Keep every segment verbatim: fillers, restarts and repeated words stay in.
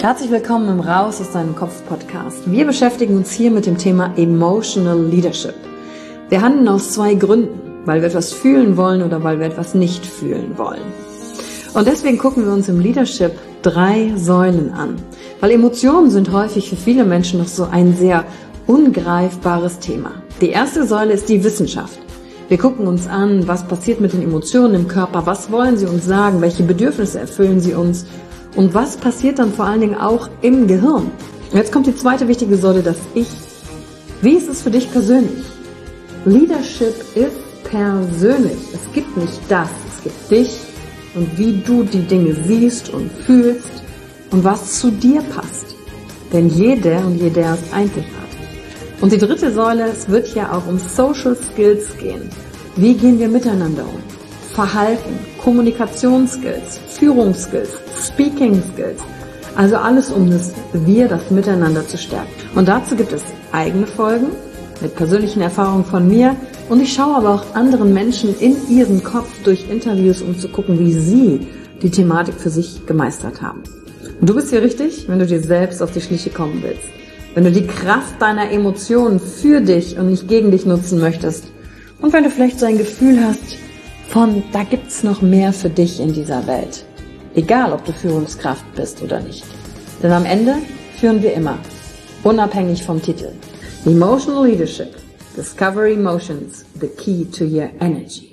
Herzlich willkommen im Raus aus deinem Kopf Podcast. Wir beschäftigen uns hier mit dem Thema Emotional Leadership. Wir handeln aus zwei Gründen, weil wir etwas fühlen wollen oder weil wir etwas nicht fühlen wollen. Und deswegen gucken wir uns im Leadership drei Säulen an, weil Emotionen sind häufig für viele Menschen noch so ein sehr ungreifbares Thema. Die erste Säule ist die Wissenschaft. Wir gucken uns an, was passiert mit den Emotionen im Körper, was wollen sie uns sagen, welche Bedürfnisse erfüllen sie uns und was passiert dann vor allen Dingen auch im Gehirn. Und jetzt kommt die zweite wichtige Säule, das Ich. Wie ist es für dich persönlich? Leadership ist persönlich. Es gibt nicht das, es gibt dich und wie du die Dinge siehst und fühlst und was zu dir passt. Denn jeder und jeder ist einzigartig. Und die dritte Säule, es wird ja auch um Social Skills gehen. Wie gehen wir miteinander um? Verhalten, Kommunikationsskills, Führungsskills, Speaking Skills. Also alles, um das Wir, das Miteinander zu stärken. Und dazu gibt es eigene Folgen mit persönlichen Erfahrungen von mir. Und ich schaue aber auch anderen Menschen in ihren Kopf durch Interviews, um zu gucken, wie sie die Thematik für sich gemeistert haben. Und du bist hier richtig, wenn du dir selbst auf die Schliche kommen willst. Wenn du die Kraft deiner Emotionen für dich und nicht gegen dich nutzen möchtest. Und wenn du vielleicht so ein Gefühl hast von, da gibt's noch mehr für dich in dieser Welt. Egal, ob du Führungskraft bist oder nicht. Denn am Ende führen wir immer, unabhängig vom Titel. Emotional Leadership. Discover Emotions, the key to your energy.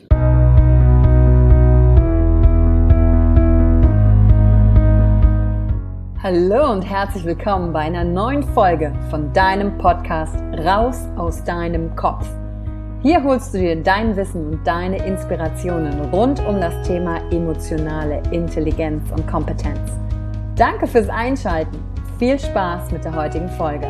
Hallo und herzlich willkommen bei einer neuen Folge von deinem Podcast Raus aus deinem Kopf. Hier holst du dir dein Wissen und deine Inspirationen rund um das Thema emotionale Intelligenz und Kompetenz. Danke fürs Einschalten. Viel Spaß mit der heutigen Folge.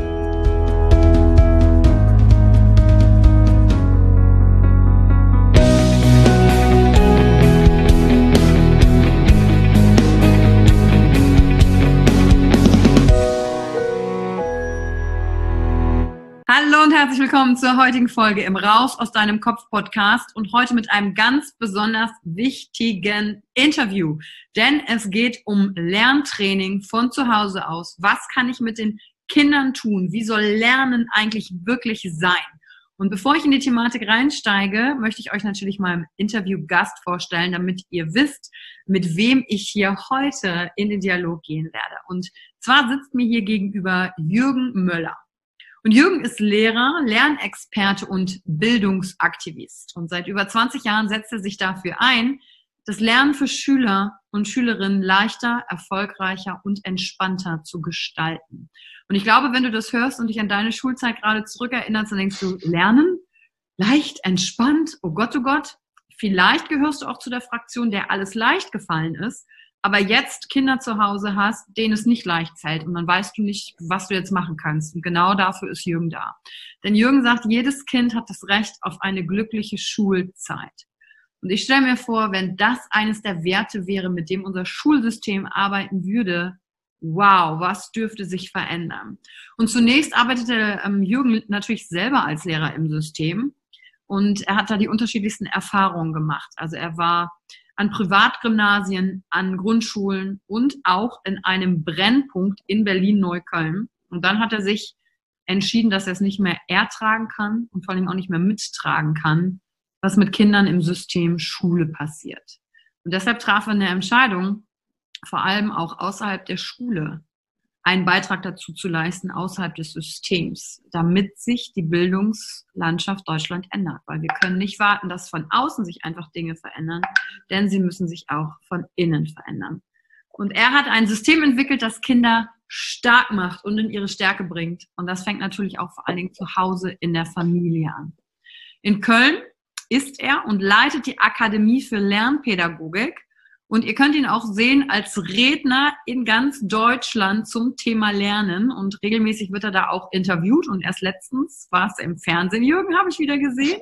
Hallo und herzlich willkommen zur heutigen Folge im Raus aus deinem Kopf Podcast und heute mit einem ganz besonders wichtigen Interview, denn es geht um Lerntraining von zu Hause aus. Was kann ich mit den Kindern tun? Wie soll Lernen eigentlich wirklich sein? Und bevor ich in die Thematik reinsteige, möchte ich euch natürlich meinen Interviewgast vorstellen, damit ihr wisst, mit wem ich hier heute in den Dialog gehen werde. Und zwar sitzt mir hier gegenüber Jürgen Möller. Und Jürgen ist Lehrer, Lernexperte und Bildungsaktivist. Und seit über zwanzig Jahren setzt er sich dafür ein, das Lernen für Schüler und Schülerinnen leichter, erfolgreicher und entspannter zu gestalten. Und ich glaube, wenn du das hörst und dich an deine Schulzeit gerade zurückerinnerst, dann denkst du, Lernen? Leicht, entspannt? Oh Gott, oh Gott. Vielleicht gehörst du auch zu der Fraktion, der alles leicht gefallen ist, aber jetzt Kinder zu Hause hast, denen es nicht leicht fällt und dann weißt du nicht, was du jetzt machen kannst. Und genau dafür ist Jürgen da. Denn Jürgen sagt, jedes Kind hat das Recht auf eine glückliche Schulzeit. Und ich stelle mir vor, wenn das eines der Werte wäre, mit dem unser Schulsystem arbeiten würde, wow, was dürfte sich verändern? Und zunächst arbeitete ähm, Jürgen natürlich selber als Lehrer im System und er hat da die unterschiedlichsten Erfahrungen gemacht. Also er war an Privatgymnasien, an Grundschulen und auch in einem Brennpunkt in Berlin-Neukölln. Und dann hat er sich entschieden, dass er es nicht mehr ertragen kann und vor allem auch nicht mehr mittragen kann, was mit Kindern im System Schule passiert. Und deshalb traf er eine Entscheidung, vor allem auch außerhalb der Schule einen Beitrag dazu zu leisten, außerhalb des Systems, damit sich die Bildungslandschaft Deutschland ändert. Weil wir können nicht warten, dass von außen sich einfach Dinge verändern, denn sie müssen sich auch von innen verändern. Und er hat ein System entwickelt, das Kinder stark macht und in ihre Stärke bringt. Und das fängt natürlich auch vor allen Dingen zu Hause in der Familie an. In Köln ist er und leitet die Akademie für Lernpädagogik. Und ihr könnt ihn auch sehen als Redner in ganz Deutschland zum Thema Lernen. Und regelmäßig wird er da auch interviewt. Und erst letztens war es im Fernsehen, Jürgen, habe ich wieder gesehen,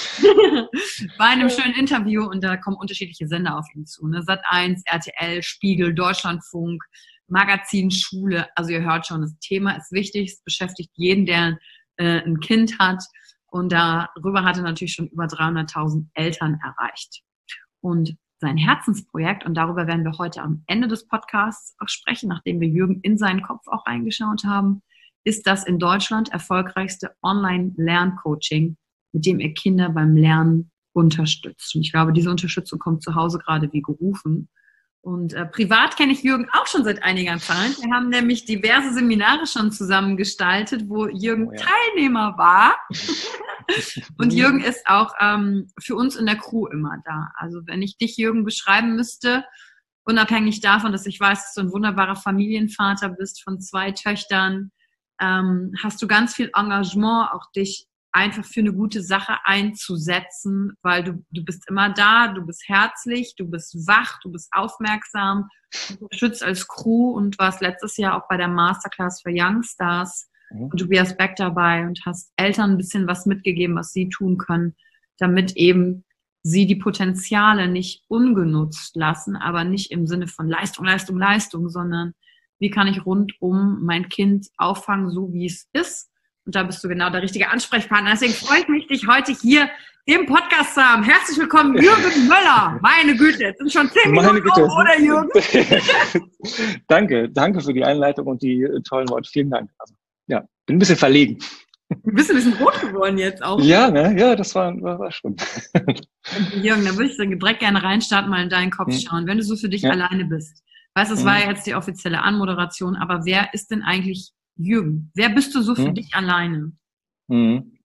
bei einem schönen Interview. Und da kommen unterschiedliche Sender auf ihn zu. Ne? Sat eins, R T L, Spiegel, Deutschlandfunk, Magazin, Schule. Also ihr hört schon, das Thema ist wichtig. Es beschäftigt jeden, der äh, ein Kind hat. Und darüber hat er natürlich schon über dreihunderttausend Eltern erreicht. Und sein Herzensprojekt, und darüber werden wir heute am Ende des Podcasts auch sprechen, nachdem wir Jürgen in seinen Kopf auch reingeschaut haben, ist das in Deutschland erfolgreichste Online-Lerncoaching, mit dem er Kinder beim Lernen unterstützt. Und ich glaube, diese Unterstützung kommt zu Hause gerade wie gerufen. Und äh, privat kenne ich Jürgen auch schon seit einiger Zeit. Wir haben nämlich diverse Seminare schon zusammen gestaltet, wo Jürgen oh ja. Teilnehmer war. Und Jürgen ist auch ähm, für uns in der Crew immer da. Also wenn ich dich, Jürgen, beschreiben müsste, unabhängig davon, dass ich weiß, dass du ein wunderbarer Familienvater bist von zwei Töchtern, ähm, hast du ganz viel Engagement, auch dich einfach für eine gute Sache einzusetzen, weil du, du bist immer da, du bist herzlich, du bist wach, du bist aufmerksam, du unterstützt als Crew und warst letztes Jahr auch bei der Masterclass für Youngstars mhm. und Tobias Beck dabei und hast Eltern ein bisschen was mitgegeben, was sie tun können, damit eben sie die Potenziale nicht ungenutzt lassen, aber nicht im Sinne von Leistung, Leistung, Leistung, sondern wie kann ich rundum mein Kind auffangen, so wie es ist. Und da bist du genau der richtige Ansprechpartner. Deswegen freue ich mich, dich heute hier im Podcast zu haben. Herzlich willkommen, Jürgen Möller. Meine Güte, jetzt sind schon zehn Meine Minuten Güte. um, oder Jürgen? Danke, danke für die Einleitung und die tollen Worte. Vielen Dank. Also, ja, bin ein bisschen verlegen. Du bist ein bisschen rot geworden jetzt auch. Ja, ne? Ja, das war, war, war schlimm. Jürgen, da würde ich direkt gerne reinstarten, mal in deinen Kopf hm. schauen. Wenn du so für dich ja. alleine bist. Weißt, das hm. war ja jetzt die offizielle Anmoderation, aber wer ist denn eigentlich Jürgen, wer bist du so für hm. dich alleine? Hm.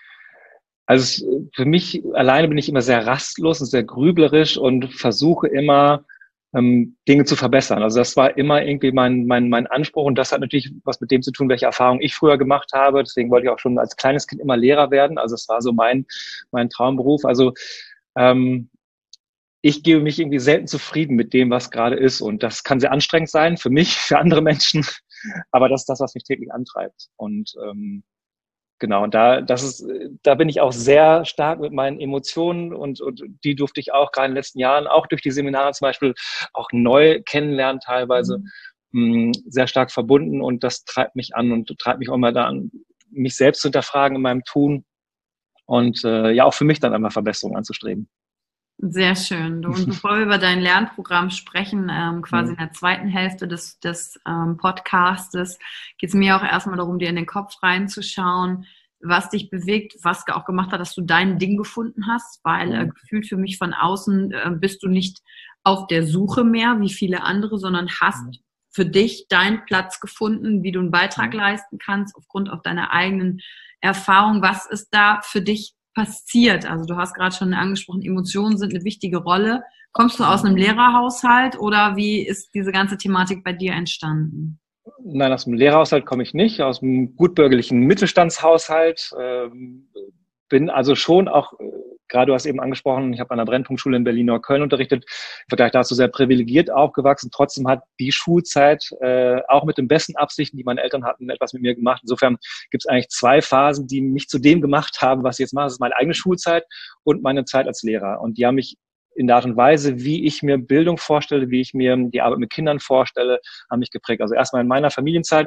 Also für mich alleine bin ich immer sehr rastlos und sehr grüblerisch und versuche immer ähm, Dinge zu verbessern. Also das war immer irgendwie mein, mein, mein Anspruch und das hat natürlich was mit dem zu tun, welche Erfahrungen ich früher gemacht habe. Deswegen wollte ich auch schon als kleines Kind immer Lehrer werden. Also es war so mein, mein Traumberuf. Also ähm, ich gebe mich irgendwie selten zufrieden mit dem, was gerade ist und das kann sehr anstrengend sein für mich, für andere Menschen. Aber das ist das, was mich täglich antreibt. Und ähm, genau, und da, das ist, da bin ich auch sehr stark mit meinen Emotionen und, und die durfte ich auch gerade in den letzten Jahren, auch durch die Seminare zum Beispiel, auch neu kennenlernen teilweise, mhm. mh, sehr stark verbunden und das treibt mich an und treibt mich auch immer da an, mich selbst zu hinterfragen in meinem Tun und äh, ja auch für mich dann einmal Verbesserungen anzustreben. Sehr schön. Und bevor wir über dein Lernprogramm sprechen, ähm, quasi in der zweiten Hälfte des, des ähm, Podcastes, geht es mir auch erstmal darum, dir in den Kopf reinzuschauen, was dich bewegt, was auch gemacht hat, dass du dein Ding gefunden hast, weil äh, gefühlt für mich von außen äh, bist du nicht auf der Suche mehr, wie viele andere, sondern hast für dich deinen Platz gefunden, wie du einen Beitrag leisten kannst, aufgrund auch deiner eigenen Erfahrung. Was ist da für dich passiert? Also du hast gerade schon angesprochen, Emotionen sind eine wichtige Rolle. Kommst du aus einem Lehrerhaushalt oder wie ist diese ganze Thematik bei dir entstanden? Nein, aus dem Lehrerhaushalt komme ich nicht, aus dem gutbürgerlichen Mittelstandshaushalt. Ähm, bin also schon auch, äh, gerade du hast eben angesprochen, ich habe an der Brennpunktschule in Berlin-Neukölln unterrichtet, im Vergleich dazu sehr privilegiert aufgewachsen. Trotzdem hat die Schulzeit äh, auch mit den besten Absichten, die meine Eltern hatten, etwas mit mir gemacht. Insofern gibt es eigentlich zwei Phasen, die mich zu dem gemacht haben, was ich jetzt mache. Das ist meine eigene Schulzeit und meine Zeit als Lehrer. Und die haben mich in der Art und Weise, wie ich mir Bildung vorstelle, wie ich mir die Arbeit mit Kindern vorstelle, haben mich geprägt. Also erstmal in meiner Familienzeit,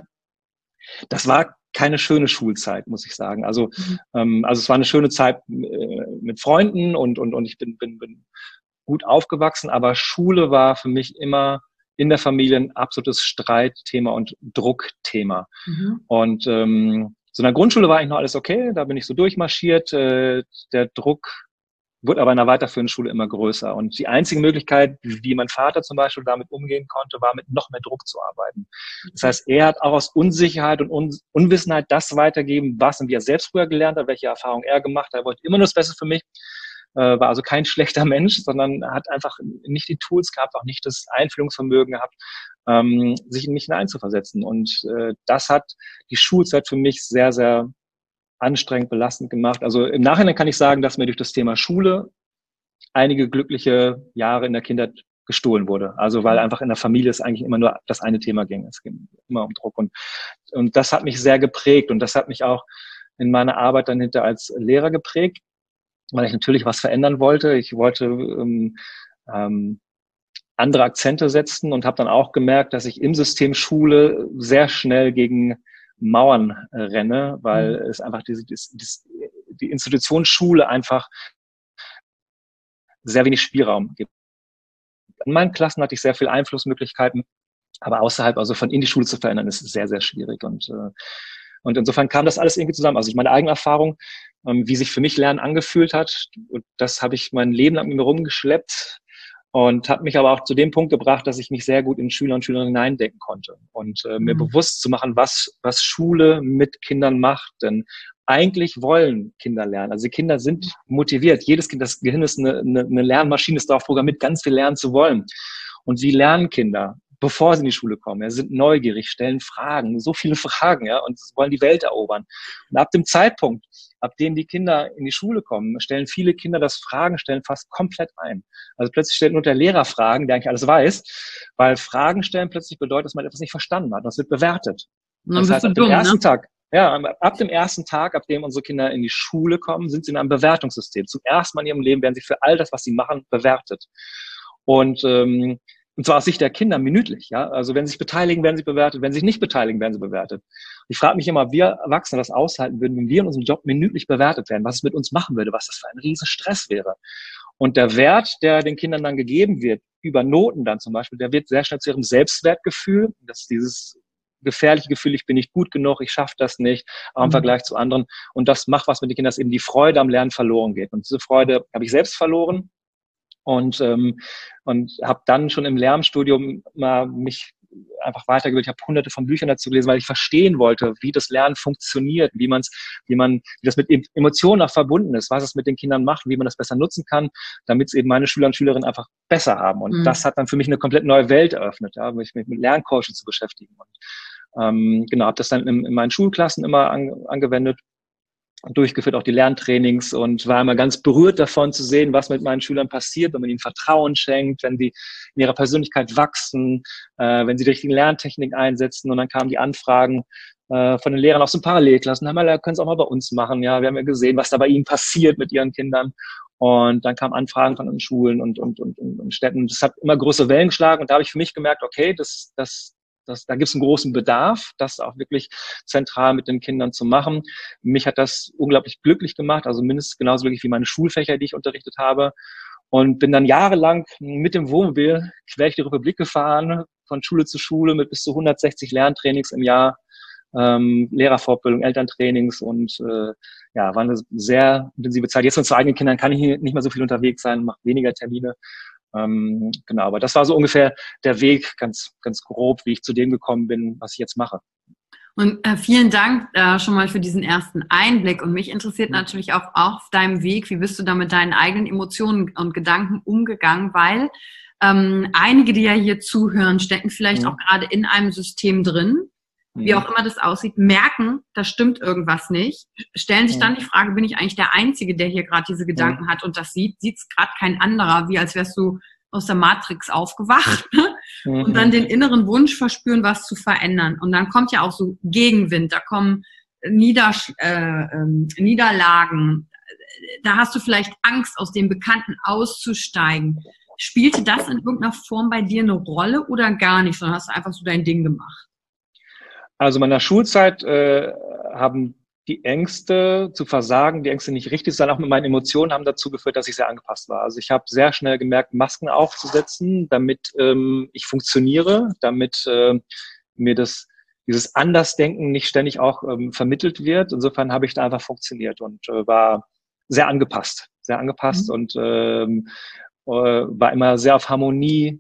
das war keine schöne Schulzeit, muss ich sagen. Also, mhm. ähm, also es war eine schöne Zeit äh, mit Freunden und, und, und ich bin, bin, bin gut aufgewachsen, aber Schule war für mich immer in der Familie ein absolutes Streitthema und Druckthema. Mhm. Und ähm, so in der Grundschule war eigentlich noch alles okay, da bin ich so durchmarschiert. Äh, der Druck wurde aber in der weiterführenden Schule immer größer. Und die einzige Möglichkeit, wie mein Vater zum Beispiel damit umgehen konnte, war mit noch mehr Druck zu arbeiten. Das heißt, er hat auch aus Unsicherheit und Un- Unwissenheit das weitergeben, was und wie er selbst früher gelernt hat, welche Erfahrungen er gemacht hat. Er wollte immer nur das Beste für mich, äh, war also kein schlechter Mensch, sondern hat einfach nicht die Tools gehabt, auch nicht das Einfühlungsvermögen gehabt, ähm, sich in mich hineinzuversetzen. Und äh, das hat die Schulzeit für mich sehr, sehr anstrengend, belastend gemacht. Also im Nachhinein kann ich sagen, dass mir durch das Thema Schule einige glückliche Jahre in der Kindheit gestohlen wurde. Also weil einfach in der Familie es eigentlich immer nur das eine Thema ging. Es ging immer um Druck. Und, und das hat mich sehr geprägt. Und das hat mich auch in meiner Arbeit dann hinter als Lehrer geprägt, weil ich natürlich was verändern wollte. Ich wollte ähm, ähm, andere Akzente setzen und habe dann auch gemerkt, dass ich im System Schule sehr schnell gegen Mauern äh, renne, weil mhm. es einfach diese, diese, die Institution Schule einfach sehr wenig Spielraum gibt. in meinen Klassen hatte ich sehr viel Einflussmöglichkeiten, aber außerhalb, also von in die Schule zu verändern, ist sehr, sehr schwierig. Und, äh, und insofern kam das alles irgendwie zusammen. Also ich meine eigene Erfahrung, ähm, wie sich für mich Lernen angefühlt hat, und das habe ich mein Leben lang mit mir rumgeschleppt und hat mich aber auch zu dem Punkt gebracht, dass ich mich sehr gut in Schüler und Schülerinnen hineindenken konnte und äh, mir Mhm. bewusst zu machen, was, was Schule mit Kindern macht. Denn eigentlich wollen Kinder lernen. Also die Kinder sind motiviert. Jedes Kind, das Gehirn ist eine, eine, eine Lernmaschine, ist darauf programmiert, ganz viel lernen zu wollen. Und wie lernen Kinder, bevor sie in die Schule kommen? Ja, sind neugierig, stellen Fragen, so viele Fragen, ja, und wollen die Welt erobern. Und ab dem Zeitpunkt, ab dem die Kinder in die Schule kommen, stellen viele Kinder das Fragen stellen fast komplett ein. Also plötzlich stellt nur der Lehrer Fragen, der eigentlich alles weiß, weil Fragen stellen plötzlich bedeutet, dass man etwas nicht verstanden hat. Das wird bewertet. Und dann Das bist heißt, du ab dem dumm, ne? ersten Tag, ja, ab dem ersten Tag, ab dem unsere Kinder in die Schule kommen, sind sie in einem Bewertungssystem. Zum ersten Mal in ihrem Leben werden sie für all das, was sie machen, bewertet. Und, ähm, und zwar aus Sicht der Kinder minütlich. Ja? Also wenn sie sich beteiligen, werden sie bewertet. Wenn sie sich nicht beteiligen, werden sie bewertet. Ich frage mich immer, ob wir Erwachsene das aushalten würden, wenn wir in unserem Job minütlich bewertet werden, was es mit uns machen würde, was das für ein riesen Stress wäre. Und der Wert, der den Kindern dann gegeben wird, über Noten dann zum Beispiel, der wird sehr schnell zu ihrem Selbstwertgefühl. Das ist dieses gefährliche Gefühl, ich bin nicht gut genug, ich schaffe das nicht, auch im Mhm. Vergleich zu anderen. Und das macht was mit den Kindern, dass eben die Freude am Lernen verloren geht. Und diese Freude habe ich selbst verloren. Und, ähm, und habe dann schon im Lehramtsstudium mal mich einfach weitergebildet. Ich habe hunderte von Büchern dazu gelesen, weil ich verstehen wollte, wie das Lernen funktioniert, wie man's, wie man, wie das mit Emotionen auch verbunden ist, was es mit den Kindern macht, wie man das besser nutzen kann, damit es eben meine Schüler und Schülerinnen einfach besser haben. Und Mhm. das hat dann für mich eine komplett neue Welt eröffnet, ja, mich mit Lerncoaching zu beschäftigen. Und, ähm, genau, habe das dann in, in meinen Schulklassen immer an, angewendet, durchgeführt, auch die Lerntrainings, und war immer ganz berührt davon zu sehen, was mit meinen Schülern passiert, wenn man ihnen Vertrauen schenkt, wenn sie in ihrer Persönlichkeit wachsen, äh, wenn sie die richtigen Lerntechniken einsetzen. Und dann kamen die Anfragen äh, von den Lehrern aus den Parallelklassen, wir können es auch mal bei uns machen. Ja, wir haben ja gesehen, was da bei ihnen passiert mit ihren Kindern. Und dann kamen Anfragen von den Schulen und, und, und, und Städten. Das hat immer größere Wellen geschlagen, und da habe ich für mich gemerkt, okay, das, das Das, da gibt es einen großen Bedarf, das auch wirklich zentral mit den Kindern zu machen. Mich hat das unglaublich glücklich gemacht, also mindestens genauso glücklich wie meine Schulfächer, die ich unterrichtet habe. Und bin dann jahrelang mit dem Wohnmobil quer durch die Republik gefahren, von Schule zu Schule mit bis zu hundertsechzig Lerntrainings im Jahr, ähm, Lehrerfortbildung, Elterntrainings, und äh, ja, war eine sehr intensive Zeit. Jetzt mit zwei eigenen Kindern kann ich nicht mehr so viel unterwegs sein, mache weniger Termine. Ähm, genau, aber das war so ungefähr der Weg, ganz, ganz grob, wie ich zu dem gekommen bin, was ich jetzt mache. Und äh, vielen Dank äh, schon mal für diesen ersten Einblick. Und mich interessiert Mhm. natürlich auch auf deinem Weg, wie bist du da mit deinen eigenen Emotionen und Gedanken umgegangen, weil ähm, einige, die ja hier zuhören, stecken vielleicht Mhm. auch gerade in einem System drin, wie Mhm. auch immer das aussieht, merken, da stimmt irgendwas nicht, stellen sich Mhm. dann die Frage, bin ich eigentlich der Einzige, der hier gerade diese Gedanken Mhm. hat und das sieht, sieht es gerade kein anderer, wie als wärst du aus der Matrix aufgewacht, ne? Mhm. Und dann den inneren Wunsch verspüren, was zu verändern. Und dann kommt ja auch so Gegenwind, da kommen Niedersch äh, ähm, Niederlagen, da hast du vielleicht Angst, aus dem Bekannten auszusteigen. Spielte das in irgendeiner Form bei dir eine Rolle oder gar nicht, sondern hast du einfach so dein Ding gemacht? Also in meiner Schulzeit äh, haben die Ängste zu versagen, die Ängste nicht richtig zu sein, auch mit meinen Emotionen, haben dazu geführt, dass ich sehr angepasst war. Also ich habe sehr schnell gemerkt, Masken aufzusetzen, damit ähm, ich funktioniere, damit äh, mir das dieses Andersdenken nicht ständig auch ähm, vermittelt wird. Insofern habe ich da einfach funktioniert und äh, war sehr angepasst, sehr angepasst Mhm. und ähm, äh, war immer sehr auf Harmonie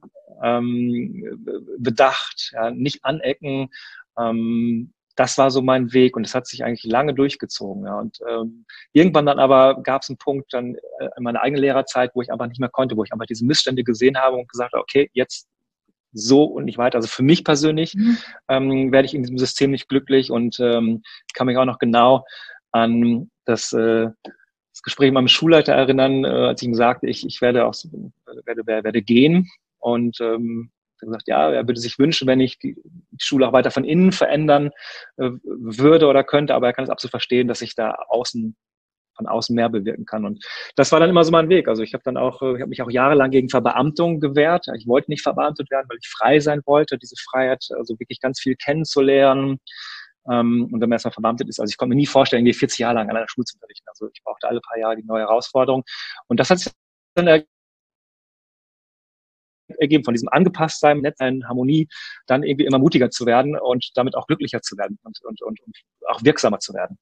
ähm, bedacht, ja, nicht anecken. Ähm, das war so mein Weg, und das hat sich eigentlich lange durchgezogen. Ja. Und ähm, irgendwann dann aber gab es einen Punkt dann äh, in meiner eigenen Lehrerzeit, wo ich einfach nicht mehr konnte, wo ich einfach diese Missstände gesehen habe und gesagt habe, okay, jetzt so und nicht weiter. Also für mich persönlich Mhm. ähm, werde ich in diesem System nicht glücklich, und ähm, kann mich auch noch genau an das, äh, das Gespräch mit meinem Schulleiter erinnern, äh, als ich ihm sagte, ich, ich werde, auch, werde, werde, werde gehen, und ähm, er hat gesagt, ja, er würde sich wünschen, wenn ich die Schule auch weiter von innen verändern äh, würde oder könnte, aber er kann es absolut verstehen, dass ich da außen von außen mehr bewirken kann. Und das war dann immer so mein Weg. Also ich habe dann auch, ich habe mich auch jahrelang gegen Verbeamtung gewehrt. Ich wollte nicht verbeamtet werden, weil ich frei sein wollte, diese Freiheit, also wirklich ganz viel kennenzulernen. Ähm, und wenn man erstmal verbeamtet ist, also ich konnte mir nie vorstellen, irgendwie vierzig Jahre lang an einer Schule zu unterrichten. Also ich brauchte alle paar Jahre die neue Herausforderung. Und das hat sich dann ergeben, von diesem Angepasstsein, Netzsein, Harmonie, dann irgendwie immer mutiger zu werden und damit auch glücklicher zu werden und, und, und, und auch wirksamer zu werden.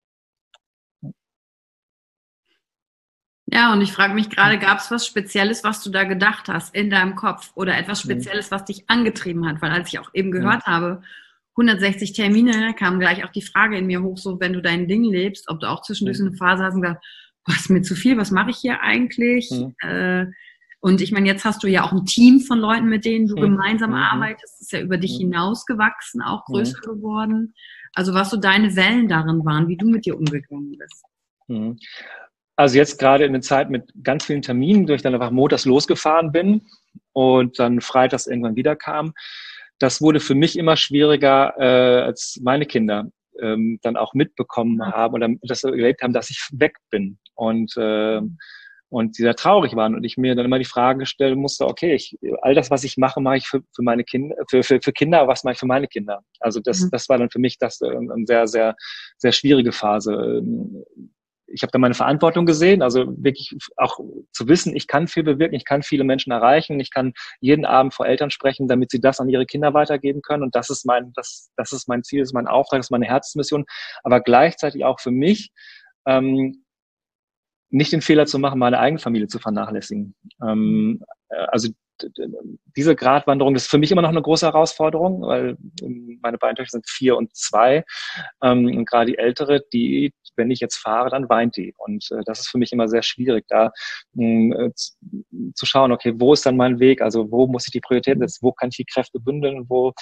Ja, und ich frage mich gerade, gab es was Spezielles, was du da gedacht hast in deinem Kopf oder etwas Spezielles, was dich angetrieben hat? Weil als ich auch eben gehört mhm. habe, hundertsechzig Termine, kam gleich auch die Frage in mir hoch, so wenn du dein Ding lebst, ob du auch zwischendurch so eine Phase hast und gesagt, was ist mir zu viel, was mache ich hier eigentlich? Mhm. Äh, und ich meine, jetzt hast du ja auch ein Team von Leuten, mit denen du mhm. gemeinsam mhm. arbeitest, das ist ja über dich mhm. hinausgewachsen, auch größer mhm. geworden. Also was so deine Wellen darin waren, wie du mit dir umgegangen bist. Mhm. Also jetzt gerade in der Zeit mit ganz vielen Terminen, durch dann einfach montags losgefahren bin und dann freitags irgendwann wieder kam, das wurde für mich immer schwieriger, äh, als meine Kinder ähm, dann auch mitbekommen haben oder das erlebt haben, dass ich weg bin und äh, und die da traurig waren und ich mir dann immer die Frage stellen musste, okay, ich, all das, was ich mache, mache ich für, für meine Kinder, für, für, für Kinder, aber was mache ich für meine Kinder? Also das, mhm. das war dann für mich das äh, eine sehr, sehr, sehr schwierige Phase. Ich habe da meine Verantwortung gesehen, also wirklich auch zu wissen, ich kann viel bewirken, ich kann viele Menschen erreichen, ich kann jeden Abend vor Eltern sprechen, damit sie das an ihre Kinder weitergeben können und das ist mein, das, das ist mein Ziel, das ist mein Auftrag, das ist meine Herzensmission, aber gleichzeitig auch für mich, ähm, nicht den Fehler zu machen, meine eigene Familie zu vernachlässigen. Ähm, also diese Gratwanderung ist für mich immer noch eine große Herausforderung, weil meine beiden Töchter sind vier und zwei ähm, und gerade die ältere, die, wenn ich jetzt fahre, dann weint die und äh, das ist für mich immer sehr schwierig, da äh, zu, zu schauen, okay, wo ist dann mein Weg, also wo muss ich die Prioritäten setzen, wo kann ich die Kräfte bündeln, wo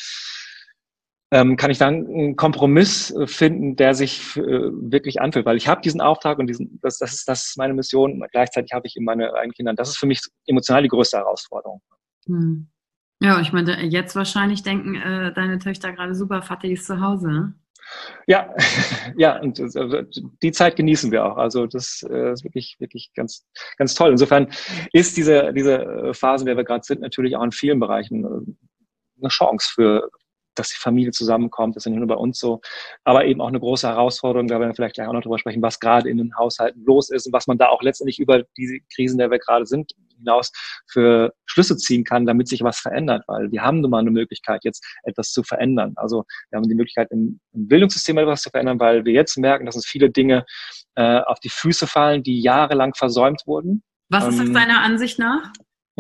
ähm, kann ich dann einen Kompromiss finden, der sich äh, wirklich anfühlt, weil ich habe diesen Auftrag und diesen, das, das ist das ist meine Mission. Gleichzeitig habe ich eben meine eigenen Kinder. Das ist für mich emotional die größte Herausforderung. Hm. Ja, ich meine, jetzt wahrscheinlich denken äh, deine Töchter gerade super, Vati ist zu Hause. Ja, ja, und äh, die Zeit genießen wir auch. Also das äh, ist wirklich, wirklich ganz, ganz toll. Insofern ist diese diese Phase, in der wir gerade sind, natürlich auch in vielen Bereichen eine Chance für, dass die Familie zusammenkommt. Das ist nicht nur bei uns so, aber eben auch eine große Herausforderung, da werden wir vielleicht gleich auch noch drüber sprechen, was gerade in den Haushalten los ist und was man da auch letztendlich über diese Krisen, in der wir gerade sind, hinaus für Schlüsse ziehen kann, damit sich was verändert, weil wir haben nun mal eine Möglichkeit, jetzt etwas zu verändern. Also wir haben die Möglichkeit, im, im Bildungssystem etwas zu verändern, weil wir jetzt merken, dass uns viele Dinge äh, auf die Füße fallen, die jahrelang versäumt wurden. Was ist das deiner Ansicht nach?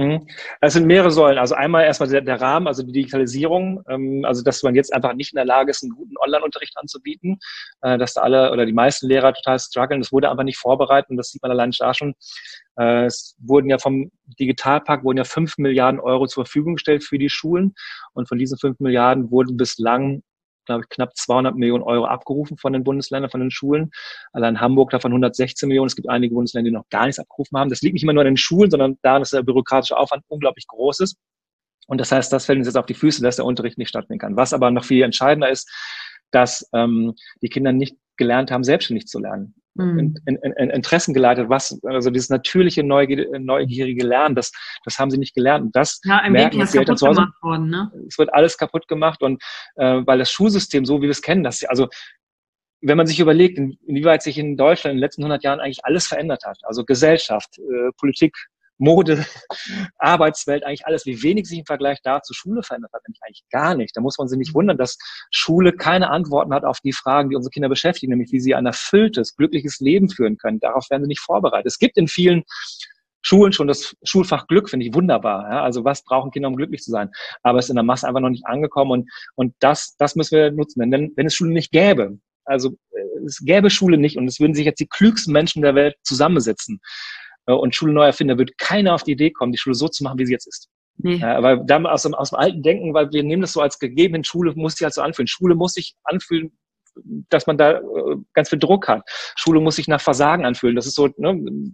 Es sind mehrere Säulen. Also einmal erstmal der, der Rahmen, also die Digitalisierung, ähm, also dass man jetzt einfach nicht in der Lage ist, einen guten Online-Unterricht anzubieten, äh, dass da alle oder die meisten Lehrer total strugglen. Das wurde einfach nicht vorbereitet und das sieht man allein da schon. Äh, es wurden ja vom Digitalpakt wurden ja fünf Milliarden Euro zur Verfügung gestellt für die Schulen und von diesen fünf Milliarden wurden bislang, glaube ich, knapp zweihundert Millionen Euro abgerufen von den Bundesländern, von den Schulen. Allein Hamburg davon hundertsechzehn Millionen. Es gibt einige Bundesländer, die noch gar nichts abgerufen haben. Das liegt nicht immer nur an den Schulen, sondern daran, dass der bürokratische Aufwand unglaublich groß ist. Und das heißt, das fällt uns jetzt auf die Füße, dass der Unterricht nicht stattfinden kann. Was aber noch viel entscheidender ist, dass ähm, die Kinder nicht gelernt haben, selbstständig zu lernen. In, in, in Interessen geleitet, was, also dieses natürliche, neugierige Lernen, das, das haben sie nicht gelernt. Und das ja, im merken jetzt kaputt gemacht worden, ne? Es wird alles kaputt gemacht und äh, weil das Schulsystem, so wie wir es kennen, das, also wenn man sich überlegt, in, inwieweit sich in Deutschland in den letzten hundert Jahren eigentlich alles verändert hat, also Gesellschaft, äh, Politik, Mode, Arbeitswelt, eigentlich alles, wie wenig sich im Vergleich dazu Schule verändert hat, nämlich eigentlich gar nicht. Da muss man sich nicht wundern, dass Schule keine Antworten hat auf die Fragen, die unsere Kinder beschäftigen, nämlich wie sie ein erfülltes, glückliches Leben führen können. Darauf werden sie nicht vorbereitet. Es gibt in vielen Schulen schon das Schulfach Glück, finde ich wunderbar. Ja? Also was brauchen Kinder, um glücklich zu sein? Aber es ist in der Masse einfach noch nicht angekommen und, und das, das müssen wir nutzen. Denn wenn es Schule nicht gäbe, also es gäbe Schule nicht und es würden sich jetzt die klügsten Menschen der Welt zusammensetzen und Schule neu erfinden, da würde keiner auf die Idee kommen, die Schule so zu machen, wie sie jetzt ist. Nee. Ja, weil dann aus dem, aus dem alten Denken, weil wir nehmen das so als gegeben hin, Schule muss sich halt so anfühlen. Schule muss sich anfühlen, dass man da äh, ganz viel Druck hat. Schule muss sich nach Versagen anfühlen. Das ist so, ne,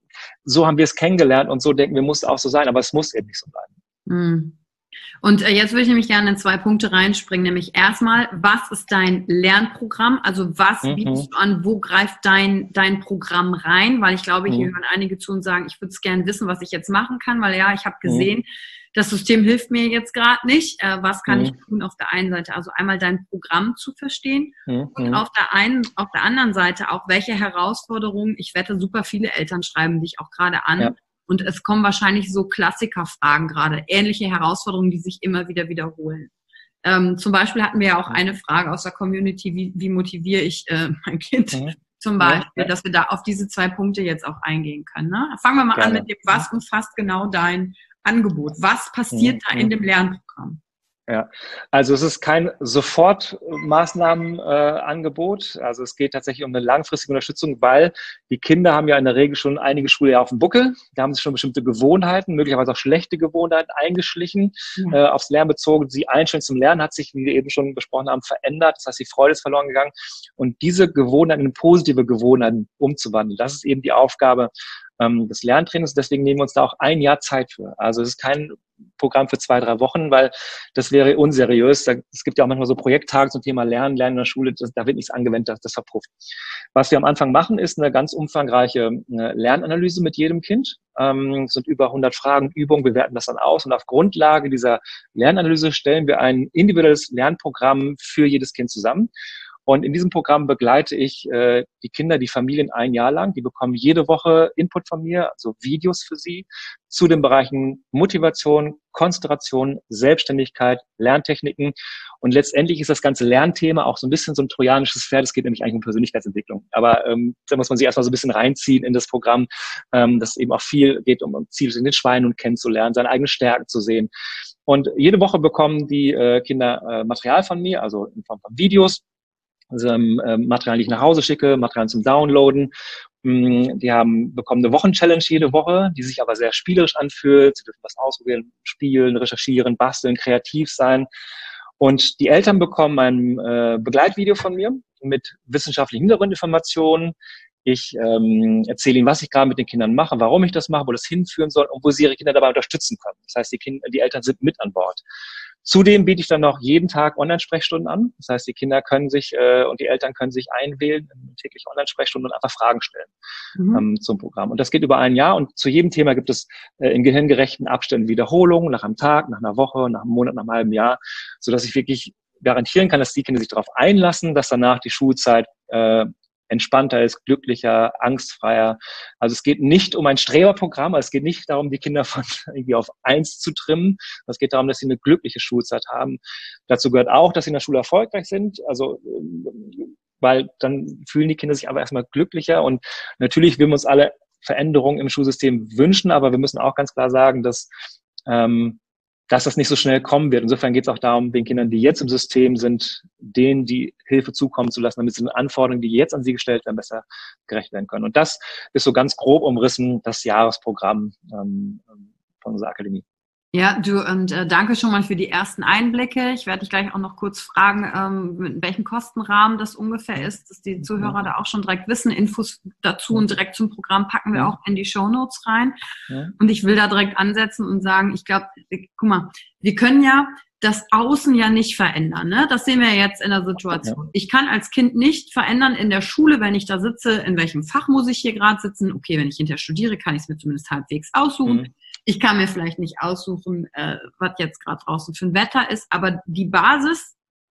so haben wir es kennengelernt und so denken wir, muss auch so sein, aber es muss eben nicht so bleiben. Mhm. Und äh, jetzt würde ich nämlich gerne in zwei Punkte reinspringen, nämlich erstmal, was ist dein Lernprogramm? Also was mhm. bietest du an, wo greift dein, dein Programm rein? Weil ich glaube, hier mhm. hören einige zu und sagen, ich würde es gerne wissen, was ich jetzt machen kann, weil ja, ich habe gesehen, mhm. das System hilft mir jetzt gerade nicht. Äh, was kann mhm. ich tun auf der einen Seite? Also einmal dein Programm zu verstehen mhm. und auf der einen, auf der anderen Seite auch, welche Herausforderungen, ich wette, super viele Eltern schreiben dich auch gerade an. Ja. Und es kommen wahrscheinlich so Klassikerfragen gerade, ähnliche Herausforderungen, die sich immer wieder wiederholen. Ähm, zum Beispiel hatten wir ja auch eine Frage aus der Community, wie, wie motiviere ich äh, mein Kind mhm. zum Beispiel, ja. dass wir da auf diese zwei Punkte jetzt auch eingehen können. Ne? Fangen wir mal Gerne. an mit dem, was umfasst genau dein Angebot? Was passiert mhm. da in dem Lernprogramm? Ja, also es ist kein Sofortmaßnahmenangebot. Äh, also es geht tatsächlich um eine langfristige Unterstützung, weil die Kinder haben ja in der Regel schon einige Schuljahre auf dem Buckel. Da haben sie schon bestimmte Gewohnheiten, möglicherweise auch schlechte Gewohnheiten eingeschlichen, ja. äh, aufs Lernen bezogen. Die Einstellung zum Lernen hat sich, wie wir eben schon besprochen haben, verändert. Das heißt, die Freude ist verloren gegangen. Und diese Gewohnheiten in positive Gewohnheiten umzuwandeln, das ist eben die Aufgabe ähm, des Lerntrainings. Deswegen nehmen wir uns da auch ein Jahr Zeit für. Also es ist kein Programm für zwei, drei Wochen, weil das wäre unseriös. Da, es gibt ja auch manchmal so Projekttage zum Thema Lernen, Lernen in der Schule, das, da wird nichts angewendet, das, das verpufft. Was wir am Anfang machen, ist eine ganz umfangreiche eine Lernanalyse mit jedem Kind. Ähm, es sind über hundert Fragen, Übungen, wir werten das dann aus und auf Grundlage dieser Lernanalyse stellen wir ein individuelles Lernprogramm für jedes Kind zusammen. Und in diesem Programm begleite ich äh, die Kinder, die Familien ein Jahr lang. Die bekommen jede Woche Input von mir, also Videos für sie zu den Bereichen Motivation, Konzentration, Selbstständigkeit, Lerntechniken. Und letztendlich ist das ganze Lernthema auch so ein bisschen so ein trojanisches Pferd. Es geht nämlich eigentlich um Persönlichkeitsentwicklung. Aber ähm, da muss man sich erstmal so ein bisschen reinziehen in das Programm, ähm, dass es eben auch viel geht um, um Ziele in den Schweinehund kennenzulernen, seine eigenen Stärken zu sehen. Und jede Woche bekommen die äh, Kinder äh, Material von mir, also in Form von Videos. Also ähm, Material, die ich nach Hause schicke, Material zum Downloaden. Die haben bekommen eine Wochenchallenge jede Woche, die sich aber sehr spielerisch anfühlt. Sie dürfen was ausprobieren, spielen, recherchieren, basteln, kreativ sein. Und die Eltern bekommen ein äh, Begleitvideo von mir mit wissenschaftlichen Hintergrundinformationen. Ich ähm, erzähle ihnen, was ich gerade mit den Kindern mache, warum ich das mache, wo das hinführen soll und wo sie ihre Kinder dabei unterstützen können. Das heißt, die Kinder, die Eltern sind mit an Bord. Zudem biete ich dann noch jeden Tag Online-Sprechstunden an. Das heißt, die Kinder können sich äh, und die Eltern können sich einwählen in tägliche Online-Sprechstunden und einfach Fragen stellen mhm. ähm, zum Programm. Und das geht über ein Jahr und zu jedem Thema gibt es äh, in gehirngerechten Abständen Wiederholungen, nach einem Tag, nach einer Woche, nach einem Monat, nach einem halben Jahr, sodass ich wirklich garantieren kann, dass die Kinder sich darauf einlassen, dass danach die Schulzeit äh, entspannter ist, glücklicher, angstfreier. Also es geht nicht um ein Streberprogramm, es geht nicht darum, die Kinder von irgendwie auf eins zu trimmen. Es geht darum, dass sie eine glückliche Schulzeit haben. Dazu gehört auch, dass sie in der Schule erfolgreich sind. Also, weil dann fühlen die Kinder sich aber erstmal glücklicher. Und natürlich will wir uns alle Veränderungen im Schulsystem wünschen, aber wir müssen auch ganz klar sagen, dass ähm, dass das nicht so schnell kommen wird. Insofern geht es auch darum, den Kindern, die jetzt im System sind, denen die Hilfe zukommen zu lassen, damit sie den Anforderungen, die jetzt an sie gestellt werden, besser gerecht werden können. Und das ist so ganz grob umrissen das Jahresprogramm ähm, von unserer Akademie. Ja, du, und äh, danke schon mal für die ersten Einblicke. Ich werde dich gleich auch noch kurz fragen, ähm, in welchem Kostenrahmen das ungefähr ist, dass die Zuhörer da auch schon direkt wissen. Infos dazu und direkt zum Programm packen wir auch in die Shownotes rein. Ja. Und ich will da direkt ansetzen und sagen, ich glaube, guck mal, wir können ja das Außen ja nicht verändern, ne? Das sehen wir jetzt in der Situation. Ja. Ich kann als Kind nicht verändern in der Schule, wenn ich da sitze, in welchem Fach muss ich hier gerade sitzen. Okay, wenn ich hinterher studiere, kann ich es mir zumindest halbwegs aussuchen. Mhm. Ich kann mir vielleicht nicht aussuchen, äh, was jetzt gerade draußen für ein Wetter ist, aber die Basis,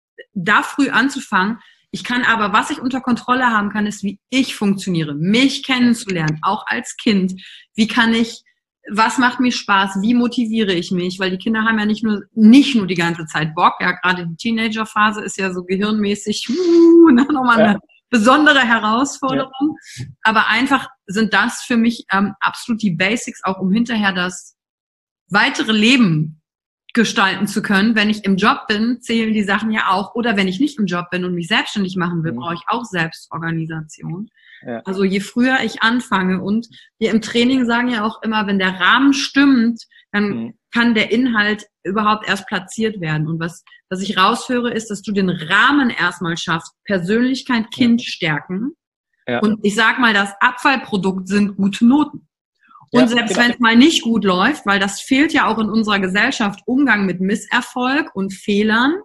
da früh anzufangen. Ich kann aber, was ich unter Kontrolle haben kann, ist, wie ich funktioniere, mich kennenzulernen, auch als Kind. Wie kann ich, was macht mir Spaß, wie motiviere ich mich? Weil die Kinder haben ja nicht nur nicht nur die ganze Zeit Bock, ja, gerade die Teenagerphase ist ja so gehirnmäßig, uh, nochmal eine ja. besondere Herausforderung. Ja. Aber einfach sind das für mich ähm, absolut die Basics, auch um hinterher das weitere Leben gestalten zu können. Wenn ich im Job bin, zählen die Sachen ja auch. Oder wenn ich nicht im Job bin und mich selbstständig machen will, mhm. brauche ich auch Selbstorganisation. Ja. Also je früher ich anfange, und wir im Training sagen ja auch immer, wenn der Rahmen stimmt, dann mhm. kann der Inhalt überhaupt erst platziert werden. Und was, was ich raushöre, ist, dass du den Rahmen erstmal schaffst. Persönlichkeit, Kind ja. stärken. Ja. Und ich sag mal, das Abfallprodukt sind gute Noten. Und ja, selbst genau. wenn es mal nicht gut läuft, weil das fehlt ja auch in unserer Gesellschaft, Umgang mit Misserfolg und Fehlern,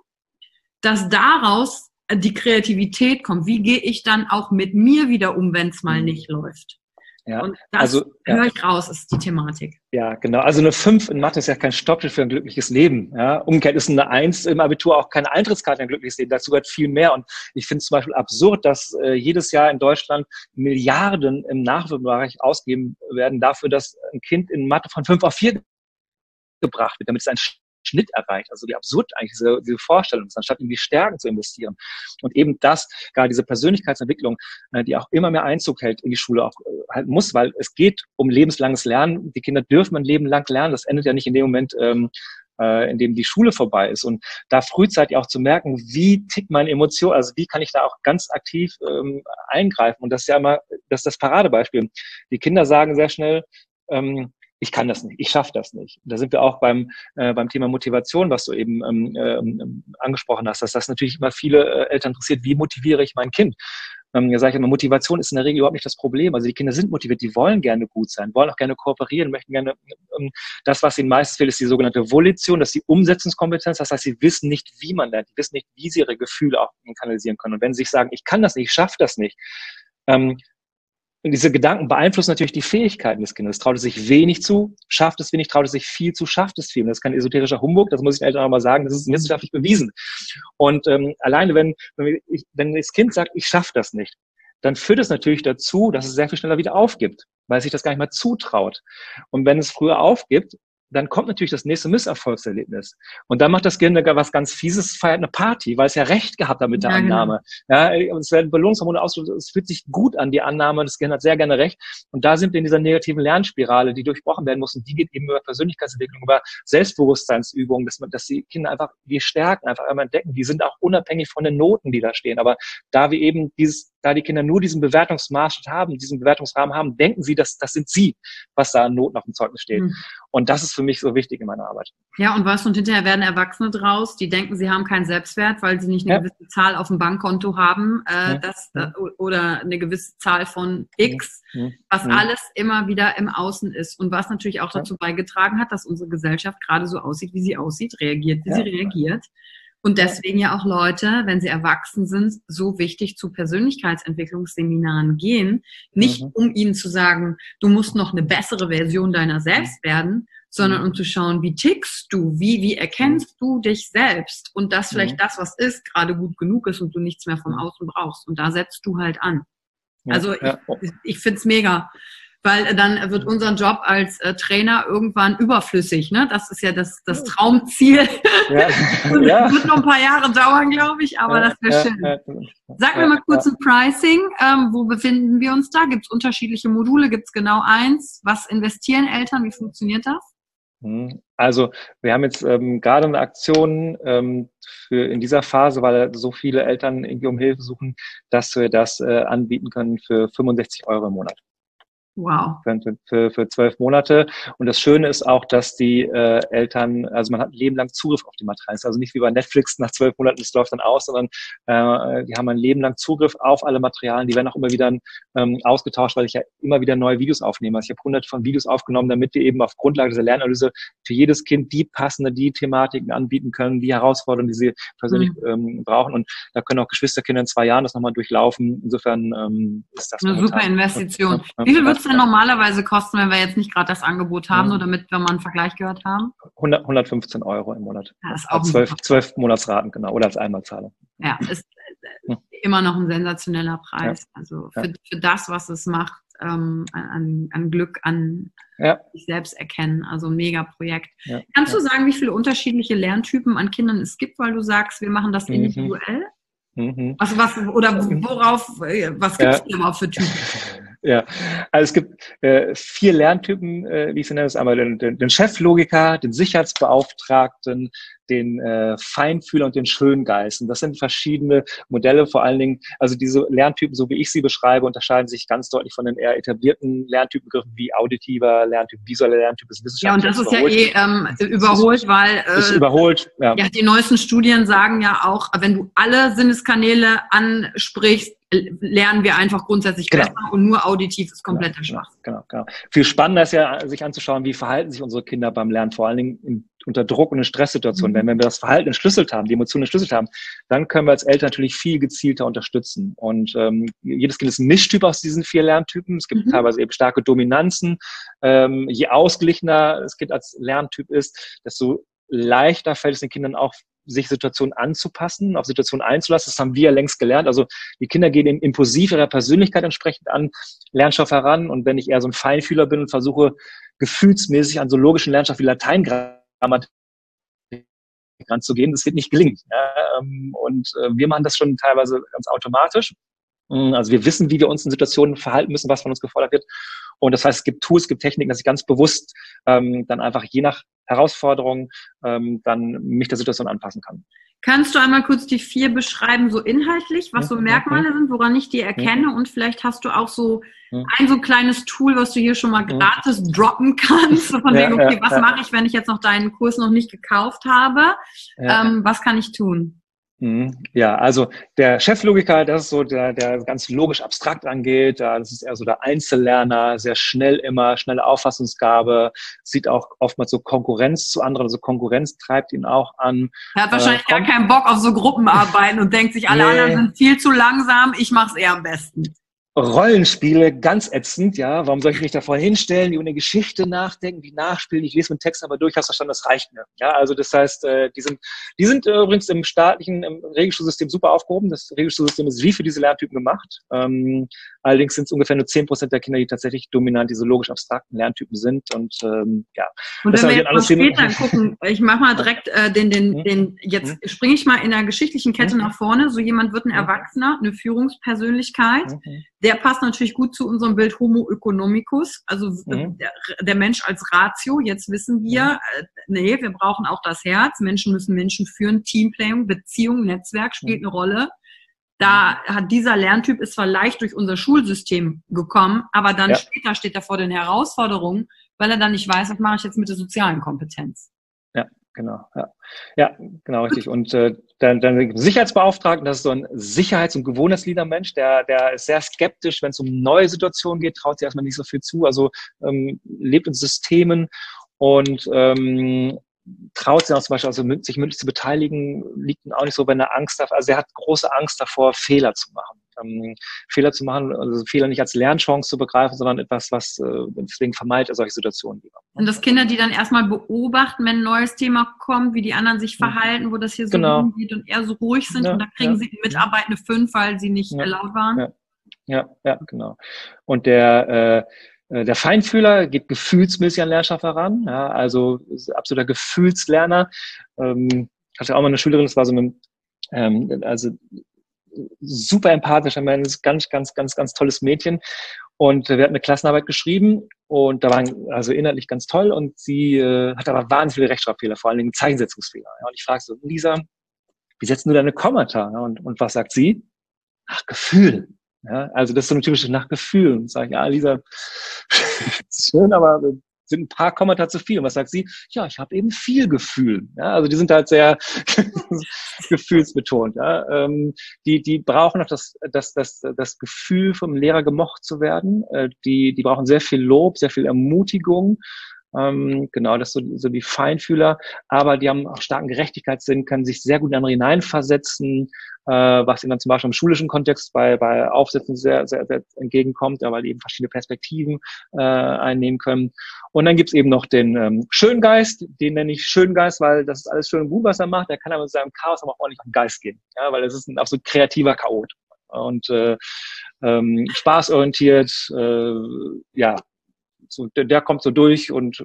dass daraus die Kreativität kommt. Wie gehe ich dann auch mit mir wieder um, wenn es mal nicht läuft? Ja, und das also, ja. höre ich raus, ist die Thematik. Ja, genau. Also eine fünf in Mathe ist ja kein Stoppschild für ein glückliches Leben. Ja, umgekehrt ist eine eins im Abitur auch keine Eintrittskarte in ein glückliches Leben. Dazu gehört viel mehr. Und ich finde es zum Beispiel absurd, dass äh, jedes Jahr in Deutschland Milliarden im Nachhilfebereich ausgegeben werden dafür, dass ein Kind in Mathe von fünf auf vier gebracht wird, damit es einen Schnitt erreicht. Also wie absurd eigentlich diese, diese Vorstellung ist, anstatt in die Stärken zu investieren. Und eben das, gerade diese Persönlichkeitsentwicklung, äh, die auch immer mehr Einzug hält in die Schule, auch äh, halt muss, weil es geht um lebenslanges Lernen. Die Kinder dürfen ein Leben lang lernen. Das endet ja nicht in dem Moment, ähm, äh, in dem die Schule vorbei ist. Und da frühzeitig auch zu merken, wie tickt meine Emotion, also wie kann ich da auch ganz aktiv ähm, eingreifen. Und das ist ja immer, das ist das Paradebeispiel. Die Kinder sagen sehr schnell, ähm, ich kann das nicht, ich schaffe das nicht. Da sind wir auch beim äh, beim Thema Motivation, was du eben ähm, ähm, angesprochen hast, dass das natürlich immer viele äh, Eltern interessiert, wie motiviere ich mein Kind? Ähm, da sage ich immer, Motivation ist in der Regel überhaupt nicht das Problem. Also die Kinder sind motiviert, die wollen gerne gut sein, wollen auch gerne kooperieren, möchten gerne, ähm, das, was ihnen meistens fehlt, ist die sogenannte Volition, das ist die Umsetzungskompetenz, das heißt, sie wissen nicht, wie man lernt, die wissen nicht, wie sie ihre Gefühle auch kanalisieren können. Und wenn sie sich sagen, ich kann das nicht, ich schaffe das nicht, ähm, und diese Gedanken beeinflussen natürlich die Fähigkeiten des Kindes. Traut es sich wenig zu, schafft es wenig, traut es sich viel zu, schafft es viel. Und das ist kein esoterischer Humbug, das muss ich den Eltern auch mal sagen, das ist wissenschaftlich bewiesen. Und ähm, alleine, wenn, wenn, ich, wenn das Kind sagt, ich schaffe das nicht, dann führt es natürlich dazu, dass es sehr viel schneller wieder aufgibt, weil es sich das gar nicht mehr zutraut. Und wenn es früher aufgibt, dann kommt natürlich das nächste Misserfolgserlebnis. Und dann macht das Gehirn was ganz Fieses, feiert eine Party, weil es ja recht gehabt hat mit der ja, Annahme. Genau. Ja, und es werden Belohnungshormone ausgeschüttet, es fühlt sich gut an, die Annahme, das Gehirn hat sehr gerne recht. Und da sind wir in dieser negativen Lernspirale, die durchbrochen werden muss. Und die geht eben über Persönlichkeitsentwicklung, über Selbstbewusstseinsübungen, dass man, dass die Kinder einfach die Stärken einfach einmal entdecken. Die sind auch unabhängig von den Noten, die da stehen. Aber da wir eben dieses, da die Kinder nur diesen Bewertungsmaßstab haben, diesen Bewertungsrahmen haben, denken sie, dass das sind sie, was da an Noten auf dem Zeugnis steht. Mhm. Und das ist für mich so wichtig in meiner Arbeit. Ja, und weißt du, und hinterher werden Erwachsene draus, die denken, sie haben keinen Selbstwert, weil sie nicht eine ja. gewisse Zahl auf dem Bankkonto haben, äh, ja. das, äh, oder eine gewisse Zahl von X, ja. was ja. alles immer wieder im Außen ist. Und was natürlich auch dazu ja. beigetragen hat, dass unsere Gesellschaft gerade so aussieht, wie sie aussieht, reagiert, wie ja. sie reagiert. Und deswegen ja auch Leute, wenn sie erwachsen sind, so wichtig zu Persönlichkeitsentwicklungsseminaren gehen, nicht mhm. um ihnen zu sagen, du musst noch eine bessere Version deiner selbst werden, sondern um zu schauen, wie tickst du, wie, wie erkennst du dich selbst und dass vielleicht mhm. das, was ist, gerade gut genug ist und du nichts mehr vom Außen brauchst. Und da setzt du halt an. Ja, also ich, ja. ich, ich find's mega. Weil dann wird unser Job als äh, Trainer irgendwann überflüssig. Ne? Das ist ja das, das Traumziel. Ja. Und ja. wird noch ein paar Jahre dauern, glaube ich, aber ja, das wäre ja, schön. Ja. Sag mir mal kurz ein Pricing. Ähm, wo befinden wir uns da? Gibt es unterschiedliche Module? Gibt es genau eins? Was investieren Eltern? Wie funktioniert das? Also wir haben jetzt ähm, gerade eine Aktion ähm, für in dieser Phase, weil so viele Eltern irgendwie um Hilfe suchen, dass wir das äh, anbieten können für fünfundsechzig Euro im Monat. Wow. Für, für, für zwölf Monate. Und das Schöne ist auch, dass die äh, Eltern, also man hat ein Leben lang Zugriff auf die Materialien. Also nicht wie bei Netflix, nach zwölf Monaten, das läuft dann aus, sondern äh, die haben ein Leben lang Zugriff auf alle Materialien. Die werden auch immer wieder ähm, ausgetauscht, weil ich ja immer wieder neue Videos aufnehme. Also ich habe hunderte von Videos aufgenommen, damit wir eben auf Grundlage dieser Lernanalyse für jedes Kind die passende, die Thematiken anbieten können, die Herausforderungen, die sie persönlich mhm. ähm, brauchen. Und da können auch Geschwisterkinder in zwei Jahren das nochmal durchlaufen. Insofern ähm, ist das eine super Investition. Wie viel wird es denn normalerweise kosten, wenn wir jetzt nicht gerade das Angebot haben, nur damit wir mal einen Vergleich gehört haben? hundert, hundertfünfzehn Euro im Monat. Ja, das ist auch zwölf, zwölf Monatsraten, genau, oder als Einmalzahlung. Ja, ist äh, immer noch ein sensationeller Preis. Ja. Also für, ja. für das, was es macht, ähm, an, an Glück, an ja. sich selbst erkennen. Also ein Mega-Projekt. Ja. Kannst ja. du sagen, wie viele unterschiedliche Lerntypen an Kindern es gibt, weil du sagst, wir machen das individuell? Mhm. Was, was, oder worauf, was gibt es ja. denn überhaupt für Typen? Ja, also es gibt äh, vier Lerntypen, äh, wie ich sie nenne. Das ist einmal den, den, den Cheflogiker, den Sicherheitsbeauftragten, den äh, Feinfühler und den Schöngeist. Und das sind verschiedene Modelle, vor allen Dingen, also diese Lerntypen, so wie ich sie beschreibe, unterscheiden sich ganz deutlich von den eher etablierten Lerntypengriffen wie auditiver Lerntyp, visueller Lerntyp, ist wissenschaftlich. Ja, und das ist überholt. ja eh ähm, überholt, weil äh, ist überholt, ja. ja, die neuesten Studien sagen ja auch, wenn du alle Sinneskanäle ansprichst, lernen wir einfach grundsätzlich genau. besser und nur auditiv ist kompletter genau, Schwachsinn. Genau, genau. Viel spannender ist ja, sich anzuschauen, wie verhalten sich unsere Kinder beim Lernen, vor allen Dingen in unter Druck und in Stresssituationen, wenn, wenn wir das Verhalten entschlüsselt haben, die Emotionen entschlüsselt haben, dann können wir als Eltern natürlich viel gezielter unterstützen. Und ähm, jedes Kind ist ein Mischtyp aus diesen vier Lerntypen. Es gibt mhm. teilweise eben starke Dominanzen. Ähm, je ausgeglichener das Kind als Lerntyp ist, desto leichter fällt es den Kindern auch, sich Situationen anzupassen, auf Situationen einzulassen. Das haben wir ja längst gelernt. Also die Kinder gehen eben impulsiv ihrer Persönlichkeit entsprechend an Lernstoff heran. Und wenn ich eher so ein Feinfühler bin und versuche, gefühlsmäßig an so logischen Lernstoff wie Lateingrammatik ranzugehen, das wird nicht gelingen. Ja, und wir machen das schon teilweise ganz automatisch. Also wir wissen, wie wir uns in Situationen verhalten müssen, was von uns gefordert wird. Und das heißt, es gibt Tools, es gibt Techniken, dass ich ganz bewusst ähm, dann einfach je nach Herausforderung ähm, dann mich der Situation anpassen kann. Kannst du einmal kurz die vier beschreiben, so inhaltlich, was so Merkmale sind, woran ich die erkenne? Und vielleicht hast du auch so ein so kleines Tool, was du hier schon mal gratis droppen kannst. So von wegen, okay, was mache ich, wenn ich jetzt noch deinen Kurs noch nicht gekauft habe? Ja. Ähm, was kann ich tun? Ja, also der Cheflogiker, das ist so der, der ganz logisch abstrakt angeht. Das ist eher so der Einzellerner, sehr schnell immer, schnelle Auffassungsgabe, sieht auch oftmals so Konkurrenz zu anderen, also Konkurrenz treibt ihn auch an. Er hat wahrscheinlich äh, gar keinen Bock auf so Gruppenarbeiten und denkt sich, alle nee. anderen sind viel zu langsam, ich mache es eher am besten. Rollenspiele, ganz ätzend, ja. Warum soll ich mich davor hinstellen, über eine Geschichte nachdenken, die nachspielen? Ich lese meinen Text aber durch, hast verstanden, das reicht mir. Ja, also das heißt, die sind, die sind übrigens im staatlichen, im Regelschulsystem super aufgehoben. Das Regelschulsystem ist wie für diese Lerntypen gemacht. Ähm, allerdings sind es ungefähr nur zehn Prozent der Kinder, die tatsächlich dominant diese logisch abstrakten Lerntypen sind. Und ähm, ja. Und wenn wir jetzt mal später gucken, ich mache mal direkt äh, den, den, den, jetzt mhm. springe ich mal in der geschichtlichen Kette mhm. nach vorne. So jemand wird ein Erwachsener, eine Führungspersönlichkeit. Mhm. Der passt natürlich gut zu unserem Bild Homo economicus, also mhm. der, der Mensch als Ratio. Jetzt wissen wir, äh, nee, wir brauchen auch das Herz. Menschen müssen Menschen führen. Teamplaying, Beziehung, Netzwerk spielt eine Rolle. Da hat dieser Lerntyp ist zwar leicht durch unser Schulsystem gekommen, aber dann ja. später steht er vor den Herausforderungen, weil er dann nicht weiß, was mache ich jetzt mit der sozialen Kompetenz. Ja, genau. Ja, ja genau, richtig. Und äh, dann, dann Sicherheitsbeauftragten, das ist so ein Sicherheits- und Gewohnheitsleader-Mensch, der, der ist sehr skeptisch, wenn es um neue Situationen geht, traut sich erstmal nicht so viel zu, also ähm, lebt in Systemen und ähm, traut sich auch zum Beispiel, also sich mündlich zu beteiligen, liegt ihm auch nicht so, wenn er Angst hat. Also er hat große Angst davor, Fehler zu machen. Ähm, Fehler zu machen, also Fehler nicht als Lernchance zu begreifen, sondern etwas, was äh, deswegen vermeidet er solche Situationen lieber. Und das Kinder, die dann erstmal beobachten, wenn ein neues Thema kommt, wie die anderen sich verhalten, wo das hier so genau. rumgeht und eher so ruhig sind ja, und dann kriegen ja. sie Mitarbeit eine fünf, weil sie nicht ja. laut waren. Ja. ja, ja, genau. Und der äh, Der Feinfühler geht gefühlsmäßig an Lernstoff heran, ja, also absoluter Gefühlslerner. Ähm, ich hatte auch mal eine Schülerin, das war so eine, ähm, also super empathischer Mensch, ganz, ganz, ganz, ganz tolles Mädchen. Und wir hatten eine Klassenarbeit geschrieben und da waren also inhaltlich ganz toll und sie äh, hatte aber wahnsinnig viele Rechtschreibfehler, vor allen Dingen Zeichensetzungsfehler. Ja, und ich fragte so, Lisa, wie setzt du deine Kommata? Ja, und, und was sagt sie? Ach, Gefühl. Ja, also das ist so ein typisches nach Gefühl. Und sage ich, ja, Lisa, schön, aber sind ein paar Kommata zu viel. Und was sagt sie? Ja, ich habe eben viel Gefühl. Ja, also die sind halt sehr gefühlsbetont. Ja. Ähm, die, die brauchen noch das, das, das, das Gefühl, vom Lehrer gemocht zu werden. Äh, die, die brauchen sehr viel Lob, sehr viel Ermutigung. Ähm, genau, das sind so, so die Feinfühler, aber die haben auch starken Gerechtigkeitssinn, können sich sehr gut in andere hineinversetzen, äh, was ihnen dann zum Beispiel im schulischen Kontext bei, bei Aufsätzen sehr, sehr, sehr entgegenkommt, ja, weil die eben verschiedene Perspektiven äh, einnehmen können. Und dann gibt's eben noch den ähm, Schöngeist, den nenne ich Schöngeist, weil das ist alles schön und gut, was er macht, der kann aber mit seinem Chaos aber auch ordentlich auf den Geist gehen, ja, weil das ist ein absolut kreativer Chaot und äh, ähm, spaßorientiert, äh, ja, so, der, der kommt so durch und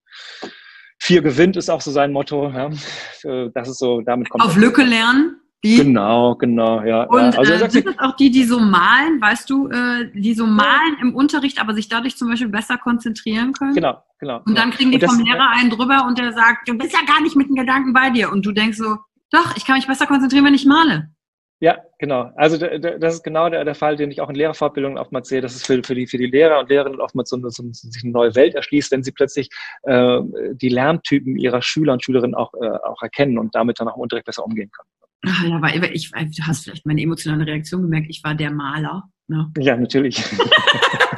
vier gewinnt ist auch so sein Motto. Ja. Das ist so, damit kommt auf Lücke lernen. Wie? Genau, genau, ja. Und ja. Also, äh, sind das auch die, die so malen, weißt du, äh, die so malen im Unterricht, aber sich dadurch zum Beispiel besser konzentrieren können? Genau, genau. Und dann kriegen die das, vom Lehrer einen drüber und der sagt, du bist ja gar nicht mit den Gedanken bei dir. Und du denkst so, doch, ich kann mich besser konzentrieren, wenn ich male. Ja, genau. Also das ist genau der, der Fall, den ich auch in Lehrerfortbildungen oftmals sehe. Das ist für, für, die, für die Lehrer und Lehrerinnen oftmals so, so, so sich eine neue Welt erschließt, wenn sie plötzlich äh, die Lerntypen ihrer Schüler und Schülerinnen auch, äh, auch erkennen und damit dann auch im Unterricht besser umgehen können. Ach ja, aber ich, du hast vielleicht meine emotionale Reaktion gemerkt, ich war der Maler. Ne? Ja, natürlich.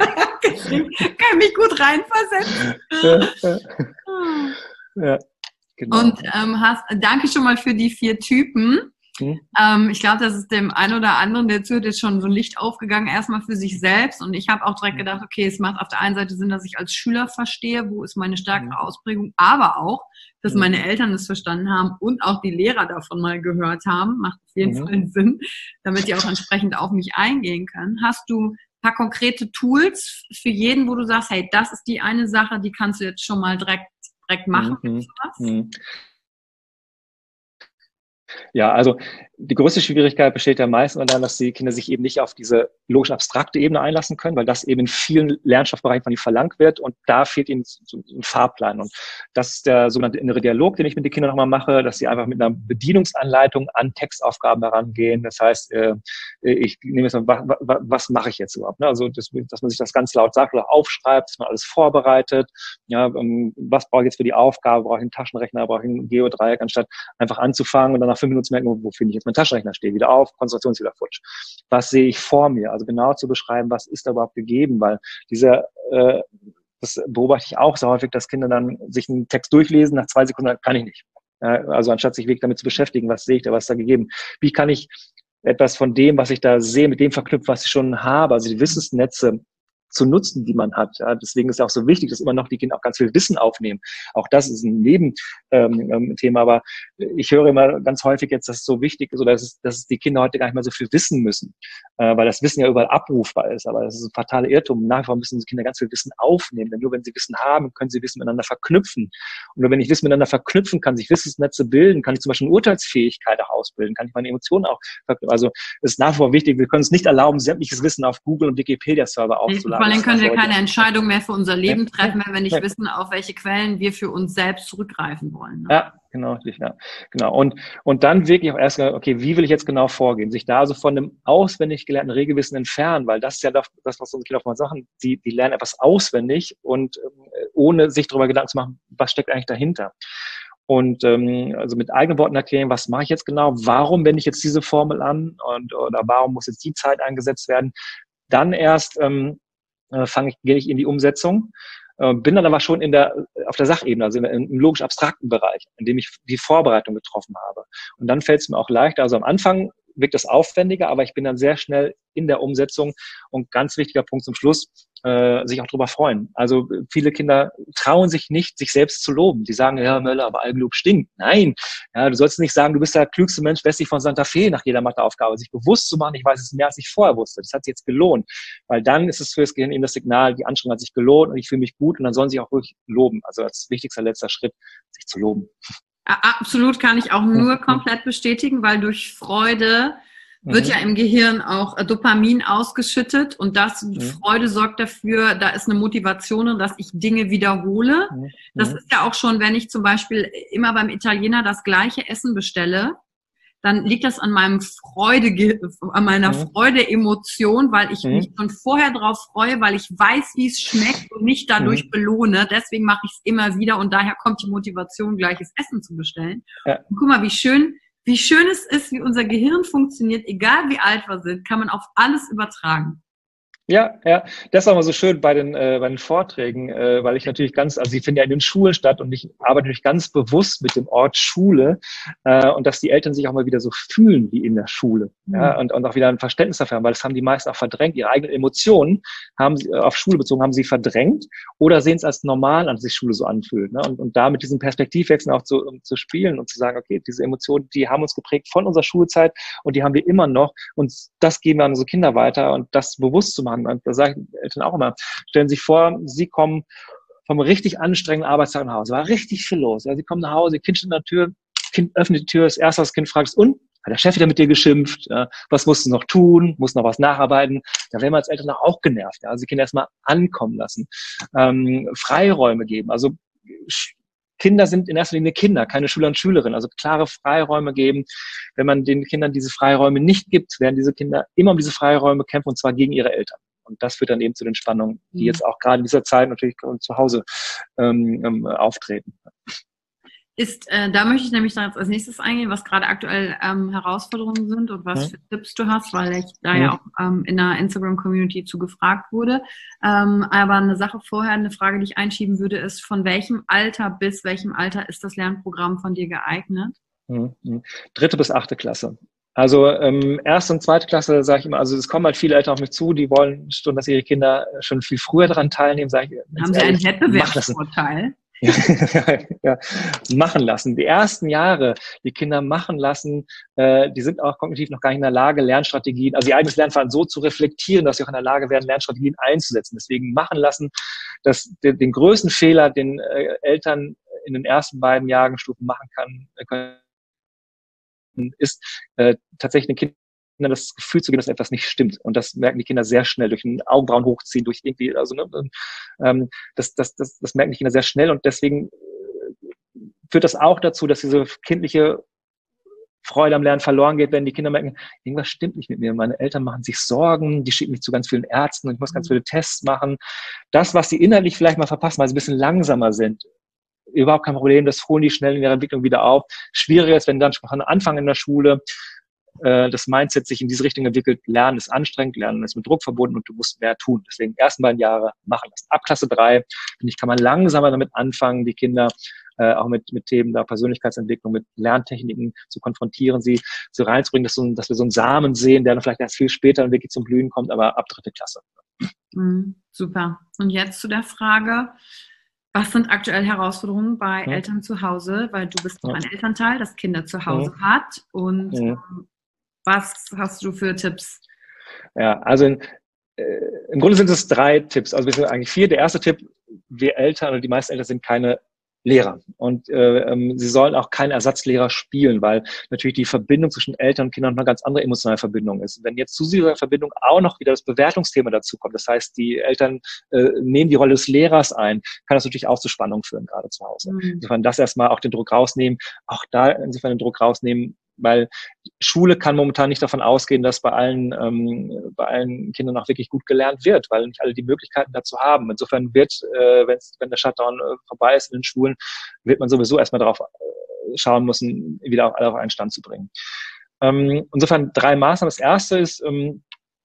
Kann mich gut reinversetzen. Ja. Ja. Genau. Und ähm, hast, danke schon mal für die vier Typen. Hm. Ähm, ich glaube, das ist dem einen oder anderen, der zuhört, jetzt schon so ein Licht aufgegangen, erstmal für sich selbst. Und ich habe auch direkt gedacht, okay, es macht auf der einen Seite Sinn, dass ich als Schüler verstehe, wo ist meine stärkere Ausprägung, aber auch, dass hm. meine Eltern es verstanden haben und auch die Lehrer davon mal gehört haben. Macht auf jeden hm. Fall Sinn, damit die auch entsprechend auf mich eingehen können. Hast du ein paar konkrete Tools für jeden, wo du sagst, hey, das ist die eine Sache, die kannst du jetzt schon mal direkt, direkt machen? Hm. Hm. Ja, also die größte Schwierigkeit besteht ja meistens darin, dass die Kinder sich eben nicht auf diese logisch abstrakte Ebene einlassen können, weil das eben in vielen Lernstoffbereichen von ihnen verlangt wird und da fehlt ihnen so ein Fahrplan. Und das ist der sogenannte innere Dialog, den ich mit den Kindern nochmal mache, dass sie einfach mit einer Bedienungsanleitung an Textaufgaben herangehen. Das heißt, ich nehme jetzt mal, was, was mache ich jetzt überhaupt? Also, dass, dass man sich das ganz laut sagt oder aufschreibt, dass man alles vorbereitet. Ja, was brauche ich jetzt für die Aufgabe? Brauche ich einen Taschenrechner? Brauche ich ein Geodreieck, anstatt einfach anzufangen und dann nach fünf Minuten zu merken, wo finde ich jetzt mein Taschenrechner, stehe wieder auf, Konzentration ist wieder futsch. Was sehe ich vor mir? Also genau zu beschreiben, was ist da überhaupt gegeben, weil dieser, äh, das beobachte ich auch sehr häufig, dass Kinder dann sich einen Text durchlesen, nach zwei Sekunden kann ich nicht. Ja, also anstatt sich wirklich damit zu beschäftigen, was sehe ich da, was ist da gegeben? Wie kann ich etwas von dem, was ich da sehe, mit dem verknüpfen, was ich schon habe, also die Wissensnetze zu nutzen, die man hat. Ja, deswegen ist es auch so wichtig, dass immer noch die Kinder auch ganz viel Wissen aufnehmen. Auch das ist ein Nebenthema, ähm, aber ich höre immer ganz häufig jetzt, dass es so wichtig ist, oder dass, es, dass es die Kinder heute gar nicht mehr so viel wissen müssen, äh, weil das Wissen ja überall abrufbar ist. Aber das ist ein fataler Irrtum. Nach wie vor müssen die Kinder ganz viel Wissen aufnehmen, denn nur wenn sie Wissen haben, können sie Wissen miteinander verknüpfen. Und nur wenn ich Wissen miteinander verknüpfen kann, sich Wissensnetze bilden, kann ich zum Beispiel eine Urteilsfähigkeit auch ausbilden, kann ich meine Emotionen auch verknüpfen. Also es ist nach wie vor wichtig, wir können es nicht erlauben, sämtliches Wissen auf Google und Wikipedia-Server aufzuladen. Vor allem können wir keine Entscheidung mehr für unser Leben treffen, wenn wir nicht wissen, auf welche Quellen wir für uns selbst zurückgreifen wollen. Ne? Ja, genau, ja, genau. Und, und dann wirklich auch erst, okay, wie will ich jetzt genau vorgehen? Sich da also von einem auswendig gelernten Regelwissen entfernen, weil das ist ja das, was unsere Kinder auch mal sagen, die, die lernen etwas auswendig und äh, ohne sich darüber Gedanken zu machen, was steckt eigentlich dahinter. Und ähm, also mit eigenen Worten erklären, was mache ich jetzt genau, warum wende ich jetzt diese Formel an und oder warum muss jetzt die Zeit eingesetzt werden. Dann erst ähm, äh, fange ich, gehe ich in die Umsetzung, äh, bin dann aber schon in der auf der Sachebene, also in, im logisch abstrakten Bereich, in dem ich die Vorbereitung getroffen habe. Und dann fällt es mir auch leichter. Also am Anfang wirkt das aufwendiger, aber ich bin dann sehr schnell in der Umsetzung. Und ganz wichtiger Punkt zum Schluss, äh, sich auch drüber freuen. Also viele Kinder trauen sich nicht, sich selbst zu loben. Die sagen, ja, Möller, aber Eigenlob stinkt. Nein, ja, du sollst nicht sagen, du bist der klügste Mensch westlich von Santa Fe nach jeder Matheaufgabe. Sich bewusst zu machen, ich weiß es mehr, als ich vorher wusste. Das hat sich jetzt gelohnt. Weil dann ist es für das Gehirn eben das Signal, die Anstrengung hat sich gelohnt und ich fühle mich gut und dann sollen sie auch wirklich loben. Also als wichtigster letzter Schritt, sich zu loben. Absolut, kann ich auch nur komplett bestätigen, weil durch Freude wird mhm. ja im Gehirn auch Dopamin ausgeschüttet und das mhm. Freude sorgt dafür, da ist eine Motivation, dass ich Dinge wiederhole. Mhm. Das ist ja auch schon, wenn ich zum Beispiel immer beim Italiener das gleiche Essen bestelle, dann liegt das an meinem Freude, an meiner mhm. Freude-Emotion, weil ich mhm. mich schon vorher drauf freue, weil ich weiß, wie es schmeckt und mich dadurch mhm. belohne. Deswegen mache ich es immer wieder und daher kommt die Motivation, gleiches Essen zu bestellen. Ja. Und guck mal, wie schön, wie schön es ist, wie unser Gehirn funktioniert, egal wie alt wir sind, kann man auf alles übertragen. Ja, ja, das ist auch mal so schön bei den, äh, bei den Vorträgen, äh, weil ich natürlich ganz, also sie finden ja in den Schulen statt und ich arbeite natürlich ganz bewusst mit dem Ort Schule äh, und dass die Eltern sich auch mal wieder so fühlen wie in der Schule, mhm. ja, und, und auch wieder ein Verständnis dafür haben, weil das haben die meisten auch verdrängt, ihre eigenen Emotionen haben sie auf Schule bezogen, haben sie verdrängt oder sehen es als normal an, dass sich Schule so anfühlt, ne? und, und da mit diesem Perspektivwechsel auch zu, um, zu spielen und zu sagen, okay, diese Emotionen, die haben uns geprägt von unserer Schulzeit und die haben wir immer noch und das geben wir an unsere Kinder weiter und das bewusst zu machen. Und da sage ich den Eltern auch immer, stellen Sie sich vor, Sie kommen vom richtig anstrengenden Arbeitstag nach Hause, war richtig viel los. Ja, Sie kommen nach Hause, Ihr Kind steht an der Tür, Kind öffnet die Tür, das erste, was das Kind fragt, ist, und? Hat der Chef wieder mit dir geschimpft? Ja, was musst du noch tun? Musst noch was nacharbeiten? Da werden wir als Eltern auch genervt. Ja, also die Kinder erstmal ankommen lassen, ähm, Freiräume geben. Also Kinder sind in erster Linie Kinder, keine Schüler und Schülerinnen. Also klare Freiräume geben. Wenn man den Kindern diese Freiräume nicht gibt, werden diese Kinder immer um diese Freiräume kämpfen und zwar gegen ihre Eltern. Und das führt dann eben zu den Spannungen, die jetzt auch gerade in dieser Zeit natürlich zu Hause ähm, auftreten. Ist, äh, da möchte ich nämlich dann jetzt als nächstes eingehen, was gerade aktuell ähm, Herausforderungen sind und was Mhm. für Tipps du hast, weil ich da Mhm. ja auch ähm, in der Instagram-Community zu gefragt wurde. Ähm, aber eine Sache vorher, eine Frage, die ich einschieben würde, ist, von welchem Alter bis welchem Alter ist das Lernprogramm von dir geeignet? Mhm. Dritte bis achte Klasse. Also ähm, erste und zweite Klasse sage ich immer, also es kommen halt viele Eltern auf mich zu, die wollen schon, dass ihre Kinder schon viel früher daran teilnehmen, sage ich ganz Haben sie einen ehrlich, mach das. Wettbewerbsvorteil? Ja, ja, machen lassen. Die ersten Jahre, die Kinder machen lassen, äh, die sind auch kognitiv noch gar nicht in der Lage, Lernstrategien, also ihr eigenes Lernverhalten so zu reflektieren, dass sie auch in der Lage werden, Lernstrategien einzusetzen. Deswegen machen lassen, dass den, den größten Fehler, den äh, Eltern in den ersten beiden Jahrgangsstufen machen kann, können, ist äh, tatsächlich den Kindern das Gefühl zu geben, dass etwas nicht stimmt. Und das merken die Kinder sehr schnell durch ein Augenbrauen hochziehen, durch irgendwie, also ne, ähm, das, das, das, das merken die Kinder sehr schnell und deswegen führt das auch dazu, dass diese kindliche Freude am Lernen verloren geht, wenn die Kinder merken, irgendwas stimmt nicht mit mir. Meine Eltern machen sich Sorgen, die schicken mich zu ganz vielen Ärzten und ich muss ganz viele Tests machen. Das, was sie innerlich vielleicht mal verpassen, weil sie ein bisschen langsamer sind, überhaupt kein Problem, das holen die schnell in ihrer Entwicklung wieder auf. Schwieriger ist, wenn dann schon von Anfang in der Schule äh, das Mindset sich in diese Richtung entwickelt, Lernen ist anstrengend, Lernen ist mit Druck verbunden und du musst mehr tun. Deswegen ersten beiden Jahre machen lassen. Ab Klasse drei, finde ich, kann man langsamer damit anfangen, die Kinder äh, auch mit, mit Themen der Persönlichkeitsentwicklung, mit Lerntechniken zu konfrontieren, sie so reinzubringen, dass, so, dass wir so einen Samen sehen, der dann vielleicht erst viel später wirklich zum Blühen kommt, aber ab dritte Klasse. Mhm, super. Und jetzt zu der Frage, was sind aktuell Herausforderungen bei Hm? Eltern zu Hause? Weil du bist auch Ja. ein Elternteil, das Kinder zu Hause Hm. hat. Und Hm. ähm, was hast du für Tipps? Ja, also in, äh, im Grunde sind es drei Tipps, also wir sind eigentlich vier. Der erste Tipp, wir Eltern oder die meisten Eltern sind keine Lehrer und äh, ähm, sie sollen auch keinen Ersatzlehrer spielen, weil natürlich die Verbindung zwischen Eltern und Kindern eine ganz andere emotionale Verbindung ist. Wenn jetzt zu dieser Verbindung auch noch wieder das Bewertungsthema dazu kommt, das heißt, die Eltern äh, nehmen die Rolle des Lehrers ein, kann das natürlich auch zu Spannungen führen, gerade zu Hause. Mhm. Insofern das erstmal auch den Druck rausnehmen, auch da insofern den Druck rausnehmen, weil Schule kann momentan nicht davon ausgehen, dass bei allen, ähm, bei allen Kindern auch wirklich gut gelernt wird, weil nicht alle die Möglichkeiten dazu haben. Insofern wird, äh, wenn der Shutdown äh, vorbei ist in den Schulen, wird man sowieso erstmal darauf äh, schauen müssen, wieder auch alle auf einen Stand zu bringen. Ähm, insofern drei Maßnahmen. Das erste ist, ähm,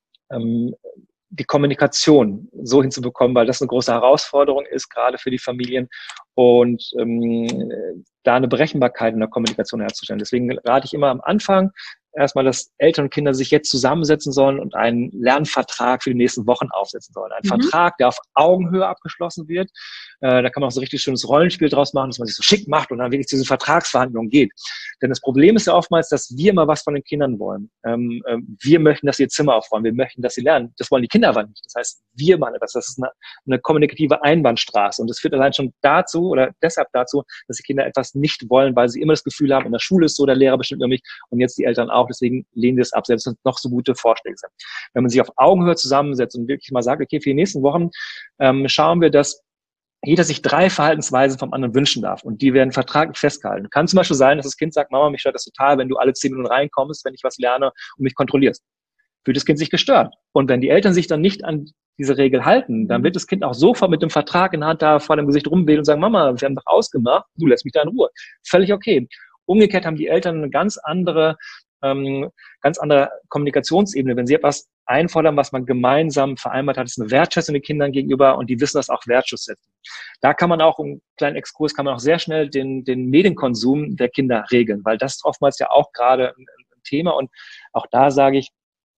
ähm, die Kommunikation so hinzubekommen, weil das eine große Herausforderung ist, gerade für die Familien und ähm, da eine Berechenbarkeit in der Kommunikation herzustellen. Deswegen rate ich immer am Anfang erstmal, dass Eltern und Kinder sich jetzt zusammensetzen sollen und einen Lernvertrag für die nächsten Wochen aufsetzen sollen. Ein mhm. Vertrag, der auf Augenhöhe abgeschlossen wird. Äh, da kann man auch so richtig schönes Rollenspiel draus machen, dass man sich so schick macht und dann wirklich zu diesen Vertragsverhandlungen geht. Denn das Problem ist ja oftmals, dass wir immer was von den Kindern wollen. Ähm, äh, wir möchten, dass sie ihr Zimmer aufräumen. Wir möchten, dass sie lernen. Das wollen die Kinder aber nicht. Das heißt, wir machen das. Das ist eine, eine kommunikative Einbahnstraße. Und das führt allein schon dazu oder deshalb dazu, dass die Kinder etwas nicht wollen, weil sie immer das Gefühl haben, in der Schule ist so, der Lehrer bestimmt über mich und jetzt die Eltern auch. Deswegen lehnen sie es ab, selbst wenn es noch so gute Vorschläge sind. Wenn man sich auf Augenhöhe zusammensetzt und wirklich mal sagt, okay, für die nächsten Wochen ähm, schauen wir, dass jeder sich drei Verhaltensweisen vom anderen wünschen darf und die werden vertraglich festgehalten. Kann zum Beispiel sein, dass das Kind sagt, Mama, mich stört das total, wenn du alle zehn Minuten reinkommst, wenn ich was lerne und mich kontrollierst. Fühlt das Kind sich gestört. Und wenn die Eltern sich dann nicht an diese Regel halten, dann wird das Kind auch sofort mit dem Vertrag in der Hand da vor dem Gesicht rumwählen und sagen, Mama, wir haben doch ausgemacht, du lässt mich da in Ruhe. Völlig okay. Umgekehrt haben die Eltern eine ganz andere, ähm, ganz andere Kommunikationsebene. Wenn sie etwas einfordern, was man gemeinsam vereinbart hat, ist eine Wertschätzung den Kindern gegenüber und die wissen das auch wertschätzen. Da kann man auch, einen kleinen Exkurs, kann man auch sehr schnell den, den Medienkonsum der Kinder regeln, weil das ist oftmals ja auch gerade ein, ein Thema und auch da sage ich,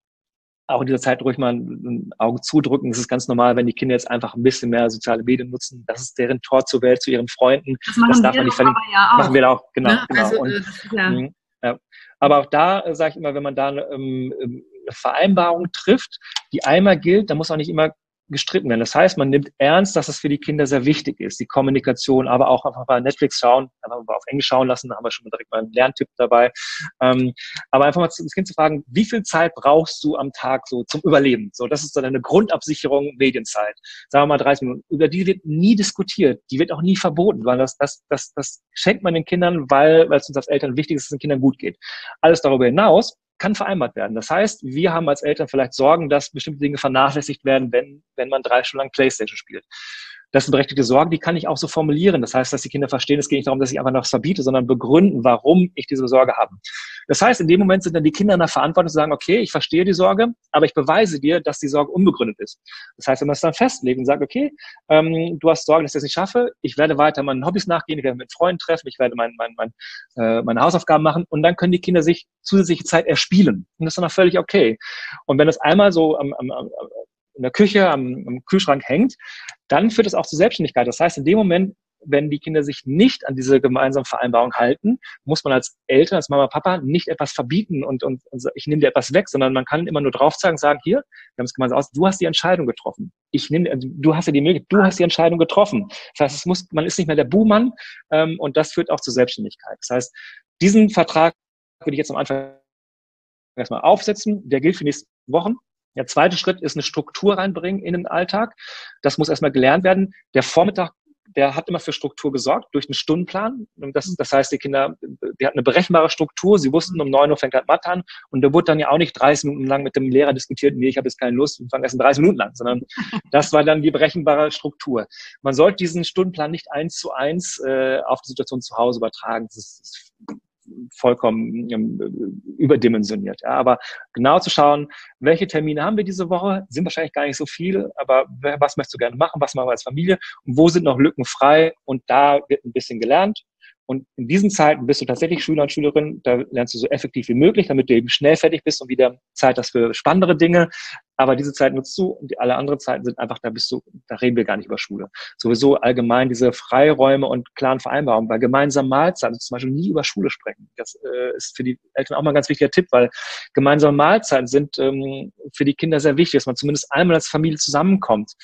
auch in dieser Zeit ruhig mal ein Auge zudrücken. Es ist ganz normal, wenn die Kinder jetzt einfach ein bisschen mehr soziale Medien nutzen. Das ist deren Tor zur Welt, zu ihren Freunden. Das machen das darf wir man nicht aber ja auch. Machen wir auch, genau. Ne? genau. Also, und, das ist ja ja. Aber auch da äh, sage ich immer, wenn man da ähm, eine Vereinbarung trifft, die einmal gilt, dann muss auch nicht immer gestritten werden. Das heißt, man nimmt ernst, dass es für die Kinder sehr wichtig ist, die Kommunikation, aber auch einfach bei Netflix schauen, einfach mal auf Englisch schauen lassen, da haben wir schon direkt mal einen Lerntipp dabei. Ähm, aber einfach mal das Kind zu fragen, wie viel Zeit brauchst du am Tag so zum Überleben? So, das ist dann eine Grundabsicherung Medienzeit. Sagen wir mal dreißig Minuten. Über die wird nie diskutiert, die wird auch nie verboten, weil das, das, das, das schenkt man den Kindern, weil, weil es uns als Eltern wichtig ist, dass es den Kindern gut geht. Alles darüber hinaus kann vereinbart werden. Das heißt, wir haben als Eltern vielleicht Sorgen, dass bestimmte Dinge vernachlässigt werden, wenn, wenn man drei Stunden lang PlayStation spielt. das sind berechtigte Sorgen, die kann ich auch so formulieren. Das heißt, dass die Kinder verstehen, es geht nicht darum, dass ich einfach noch was verbiete, sondern begründen, warum ich diese Sorge habe. Das heißt, in dem Moment sind dann die Kinder in der Verantwortung zu sagen, okay, ich verstehe die Sorge, aber ich beweise dir, dass die Sorge unbegründet ist. Das heißt, wenn man es dann festlegt und sagt, okay, ähm, du hast Sorgen, dass ich das nicht schaffe, ich werde weiter meinen Hobbys nachgehen, ich werde mit Freunden treffen, ich werde mein, mein, mein, äh, meine Hausaufgaben machen und dann können die Kinder sich zusätzliche Zeit erspielen. Und das ist dann auch völlig okay. Und wenn das einmal so am, am, am in der Küche, am, am Kühlschrank hängt, dann führt es auch zur Selbstständigkeit. Das heißt, in dem Moment, wenn die Kinder sich nicht an diese gemeinsame Vereinbarung halten, muss man als Eltern, als Mama, Papa nicht etwas verbieten und, und, und ich nehme dir etwas weg, sondern man kann immer nur drauf zeigen, sagen, hier, wir haben es gemeinsam aus, du hast die Entscheidung getroffen. Ich nehme, du hast ja die Möglichkeit, du hast die Entscheidung getroffen. Das heißt, es muss, man ist nicht mehr der Buhmann ähm, und das führt auch zur Selbstständigkeit. Das heißt, diesen Vertrag würde ich jetzt am Anfang erstmal aufsetzen, der gilt für die nächsten Wochen. Der zweite Schritt ist eine Struktur reinbringen in den Alltag. Das muss erstmal gelernt werden. Der Vormittag, der hat immer für Struktur gesorgt durch einen Stundenplan. Das, das heißt, die Kinder, die hatten eine berechenbare Struktur. Sie wussten, um neun Uhr fängt halt Mathe an. Und da wurde dann ja auch nicht dreißig Minuten lang mit dem Lehrer diskutiert, nee, ich habe jetzt keine Lust, wir fangen erst in dreißig Minuten lang, sondern das war dann die berechenbare Struktur. Man sollte diesen Stundenplan nicht eins zu eins äh, auf die Situation zu Hause übertragen. Das ist, das ist vollkommen ähm, überdimensioniert. Ja. Aber genau zu schauen, welche Termine haben wir diese Woche, sind wahrscheinlich gar nicht so viele, aber was möchtest du gerne machen, was machen wir als Familie und wo sind noch Lücken frei und da wird ein bisschen gelernt. Und in diesen Zeiten bist du tatsächlich Schüler und Schülerin, da lernst du so effektiv wie möglich, damit du eben schnell fertig bist und wieder Zeit hast für spannendere Dinge. Aber diese Zeit nutzt du und die, alle anderen Zeiten sind einfach, da bist du, da reden wir gar nicht über Schule. Sowieso allgemein diese Freiräume und klaren Vereinbarungen. Bei gemeinsamen Mahlzeiten zum Beispiel nie über Schule sprechen. Das äh, ist für die Eltern auch mal ein ganz wichtiger Tipp, weil gemeinsame Mahlzeiten sind ähm, für die Kinder sehr wichtig, dass man zumindest einmal als Familie zusammenkommt.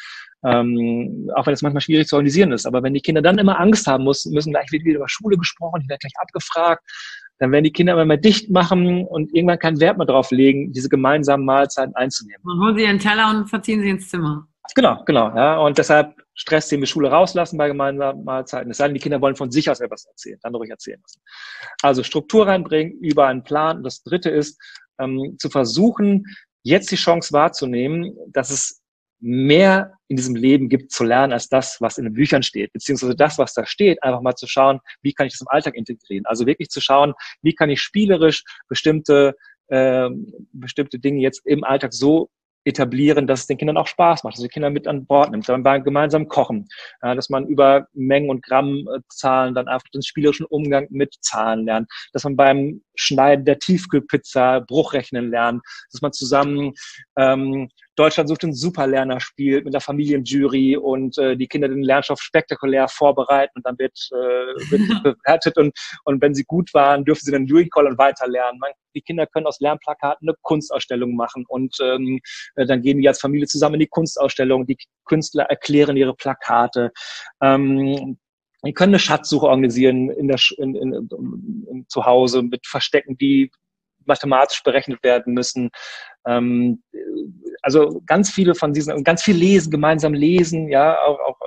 Ähm, auch wenn es manchmal schwierig zu organisieren ist. Aber wenn die Kinder dann immer Angst haben müssen, müssen gleich wieder über Schule gesprochen, ich werde gleich abgefragt, dann werden die Kinder immer mehr dicht machen und irgendwann keinen Wert mehr drauf legen, diese gemeinsamen Mahlzeiten einzunehmen. Man holt sie ihren Teller und verziehen sie ins Zimmer. Genau, genau. Ja. Und deshalb Stress, den wir Schule rauslassen bei gemeinsamen Mahlzeiten. Es sei denn, die Kinder wollen von sich aus etwas erzählen, dann ruhig erzählen lassen. Also Struktur reinbringen, über einen Plan. Und das Dritte ist, ähm, zu versuchen, jetzt die Chance wahrzunehmen, dass es mehr in diesem Leben gibt zu lernen als das, was in den Büchern steht, beziehungsweise das, was da steht, einfach mal zu schauen, wie kann ich das im Alltag integrieren. Also wirklich zu schauen, wie kann ich spielerisch bestimmte äh, bestimmte Dinge jetzt im Alltag so etablieren, dass es den Kindern auch Spaß macht, dass die Kinder mit an Bord nimmt, dann beim gemeinsamen Kochen, äh, dass man über Mengen und Grammzahlen dann einfach den spielerischen Umgang mit Zahlen lernt, dass man beim Schneiden der Tiefkühlpizza Bruchrechnen lernt, dass man zusammen ähm, Deutschland sucht den Superlerner spielt mit der Familienjury und äh, die Kinder den Lernstoff spektakulär vorbereiten und dann wird, äh, wird bewertet und, und wenn sie gut waren, dürfen sie dann durchcallen und weiterlernen. Man, die Kinder können aus Lernplakaten eine Kunstausstellung machen und ähm, dann gehen die als Familie zusammen in die Kunstausstellung, die Künstler erklären ihre Plakate. Ähm, die können eine Schatzsuche organisieren in der, in, in, in, in, zu Hause mit Verstecken, die mathematisch berechnet werden müssen. Ähm, also ganz viele von diesen, ganz viel lesen, gemeinsam lesen, ja, auch, auch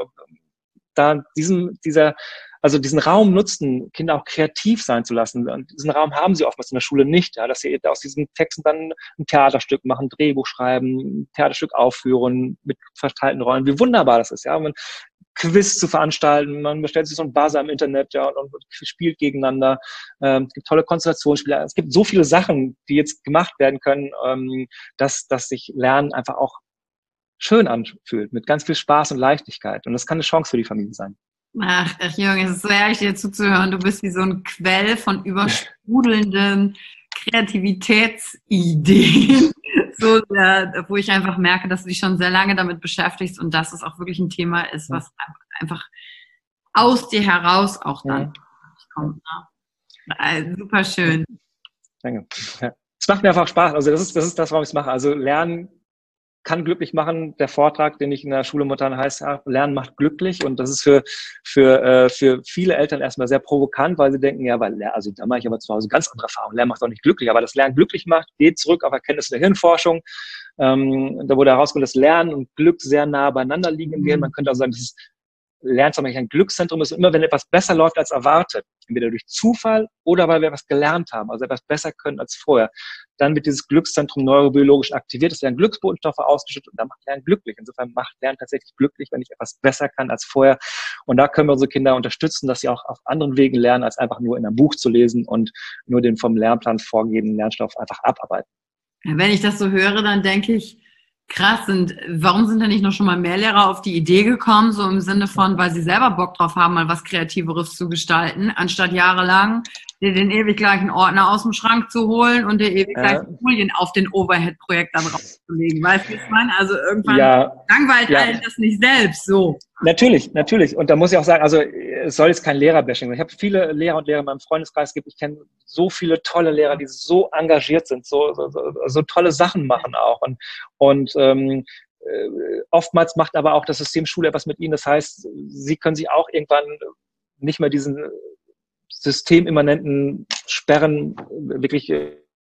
da diesen, dieser, also diesen Raum nutzen, Kinder auch kreativ sein zu lassen. Und diesen Raum haben sie oftmals in der Schule nicht, ja, dass sie aus diesen Texten dann ein Theaterstück machen, ein Drehbuch schreiben, ein Theaterstück aufführen mit verteilten Rollen. Wie wunderbar das ist, ja. Man Quiz zu veranstalten, man bestellt sich so ein Buzzer im Internet, ja, und, und spielt gegeneinander. Ähm, es gibt tolle Konzentrationsspiele. Es gibt so viele Sachen, die jetzt gemacht werden können, ähm, dass, dass sich Lernen einfach auch schön anfühlt, mit ganz viel Spaß und Leichtigkeit. Und das kann eine Chance für die Familie sein. Ach, ach Jürgen, es ist so ehrlich, dir zuzuhören. Du bist wie so ein Quell von übersprudelnden Kreativitätsideen, so, äh, wo ich einfach merke, dass du dich schon sehr lange damit beschäftigst und dass es auch wirklich ein Thema ist, was einfach aus dir heraus auch dann ja. kommt. Ne? Also, super schön. Danke. Ja. Es macht mir einfach Spaß. Also das ist das, ist das warum ich es mache. Also Lernen kann glücklich machen. Der Vortrag, den ich in der Schule momentan heißt, Lernen macht glücklich. Und das ist für für äh, für viele Eltern erstmal sehr provokant, weil sie denken, ja, weil also da mache ich aber zu Hause ganz andere Erfahrungen. Lernen macht auch nicht glücklich, aber das Lernen glücklich macht, geht zurück auf Erkenntnisse der Hirnforschung. Ähm, da wurde herausgefunden, dass Lernen und Glück sehr nah beieinander liegen im Gehirn. Man könnte auch sagen, das ist Lernzentrum eigentlich ein Glückszentrum ist. Und immer wenn etwas besser läuft als erwartet, entweder durch Zufall oder weil wir etwas gelernt haben, also etwas besser können als vorher, dann wird dieses Glückszentrum neurobiologisch aktiviert, es werden Glücksbotenstoffe ausgeschüttet und dann macht Lernen glücklich. Insofern macht Lernen tatsächlich glücklich, wenn ich etwas besser kann als vorher. Und da können wir unsere Kinder unterstützen, dass sie auch auf anderen Wegen lernen, als einfach nur in einem Buch zu lesen und nur den vom Lernplan vorgegebenen Lernstoff einfach abarbeiten. Wenn ich das so höre, dann denke ich, krass, sind, warum sind denn nicht noch schon mal mehr Lehrer auf die Idee gekommen, so im Sinne von, weil sie selber Bock drauf haben, mal was Kreativeres zu gestalten, anstatt jahrelang dir den ewig gleichen Ordner aus dem Schrank zu holen und dir ewig gleichen äh, Folien auf den Overhead-Projekt dann draufzulegen. Weißt du, was ich meine? Also irgendwann ja, langweilt ja. einen das nicht selbst so. Natürlich, natürlich. Und da muss ich auch sagen, also es soll jetzt kein Lehrerbashing sein. Ich habe viele Lehrer und Lehrer in meinem Freundeskreis gibt. Ich kenne so viele tolle Lehrer, die so engagiert sind, so, so, so, so tolle Sachen machen auch. Und, und ähm, oftmals macht aber auch das System Schule etwas mit ihnen. Das heißt, sie können sich auch irgendwann nicht mehr diesen systemimmanenten Sperren wirklich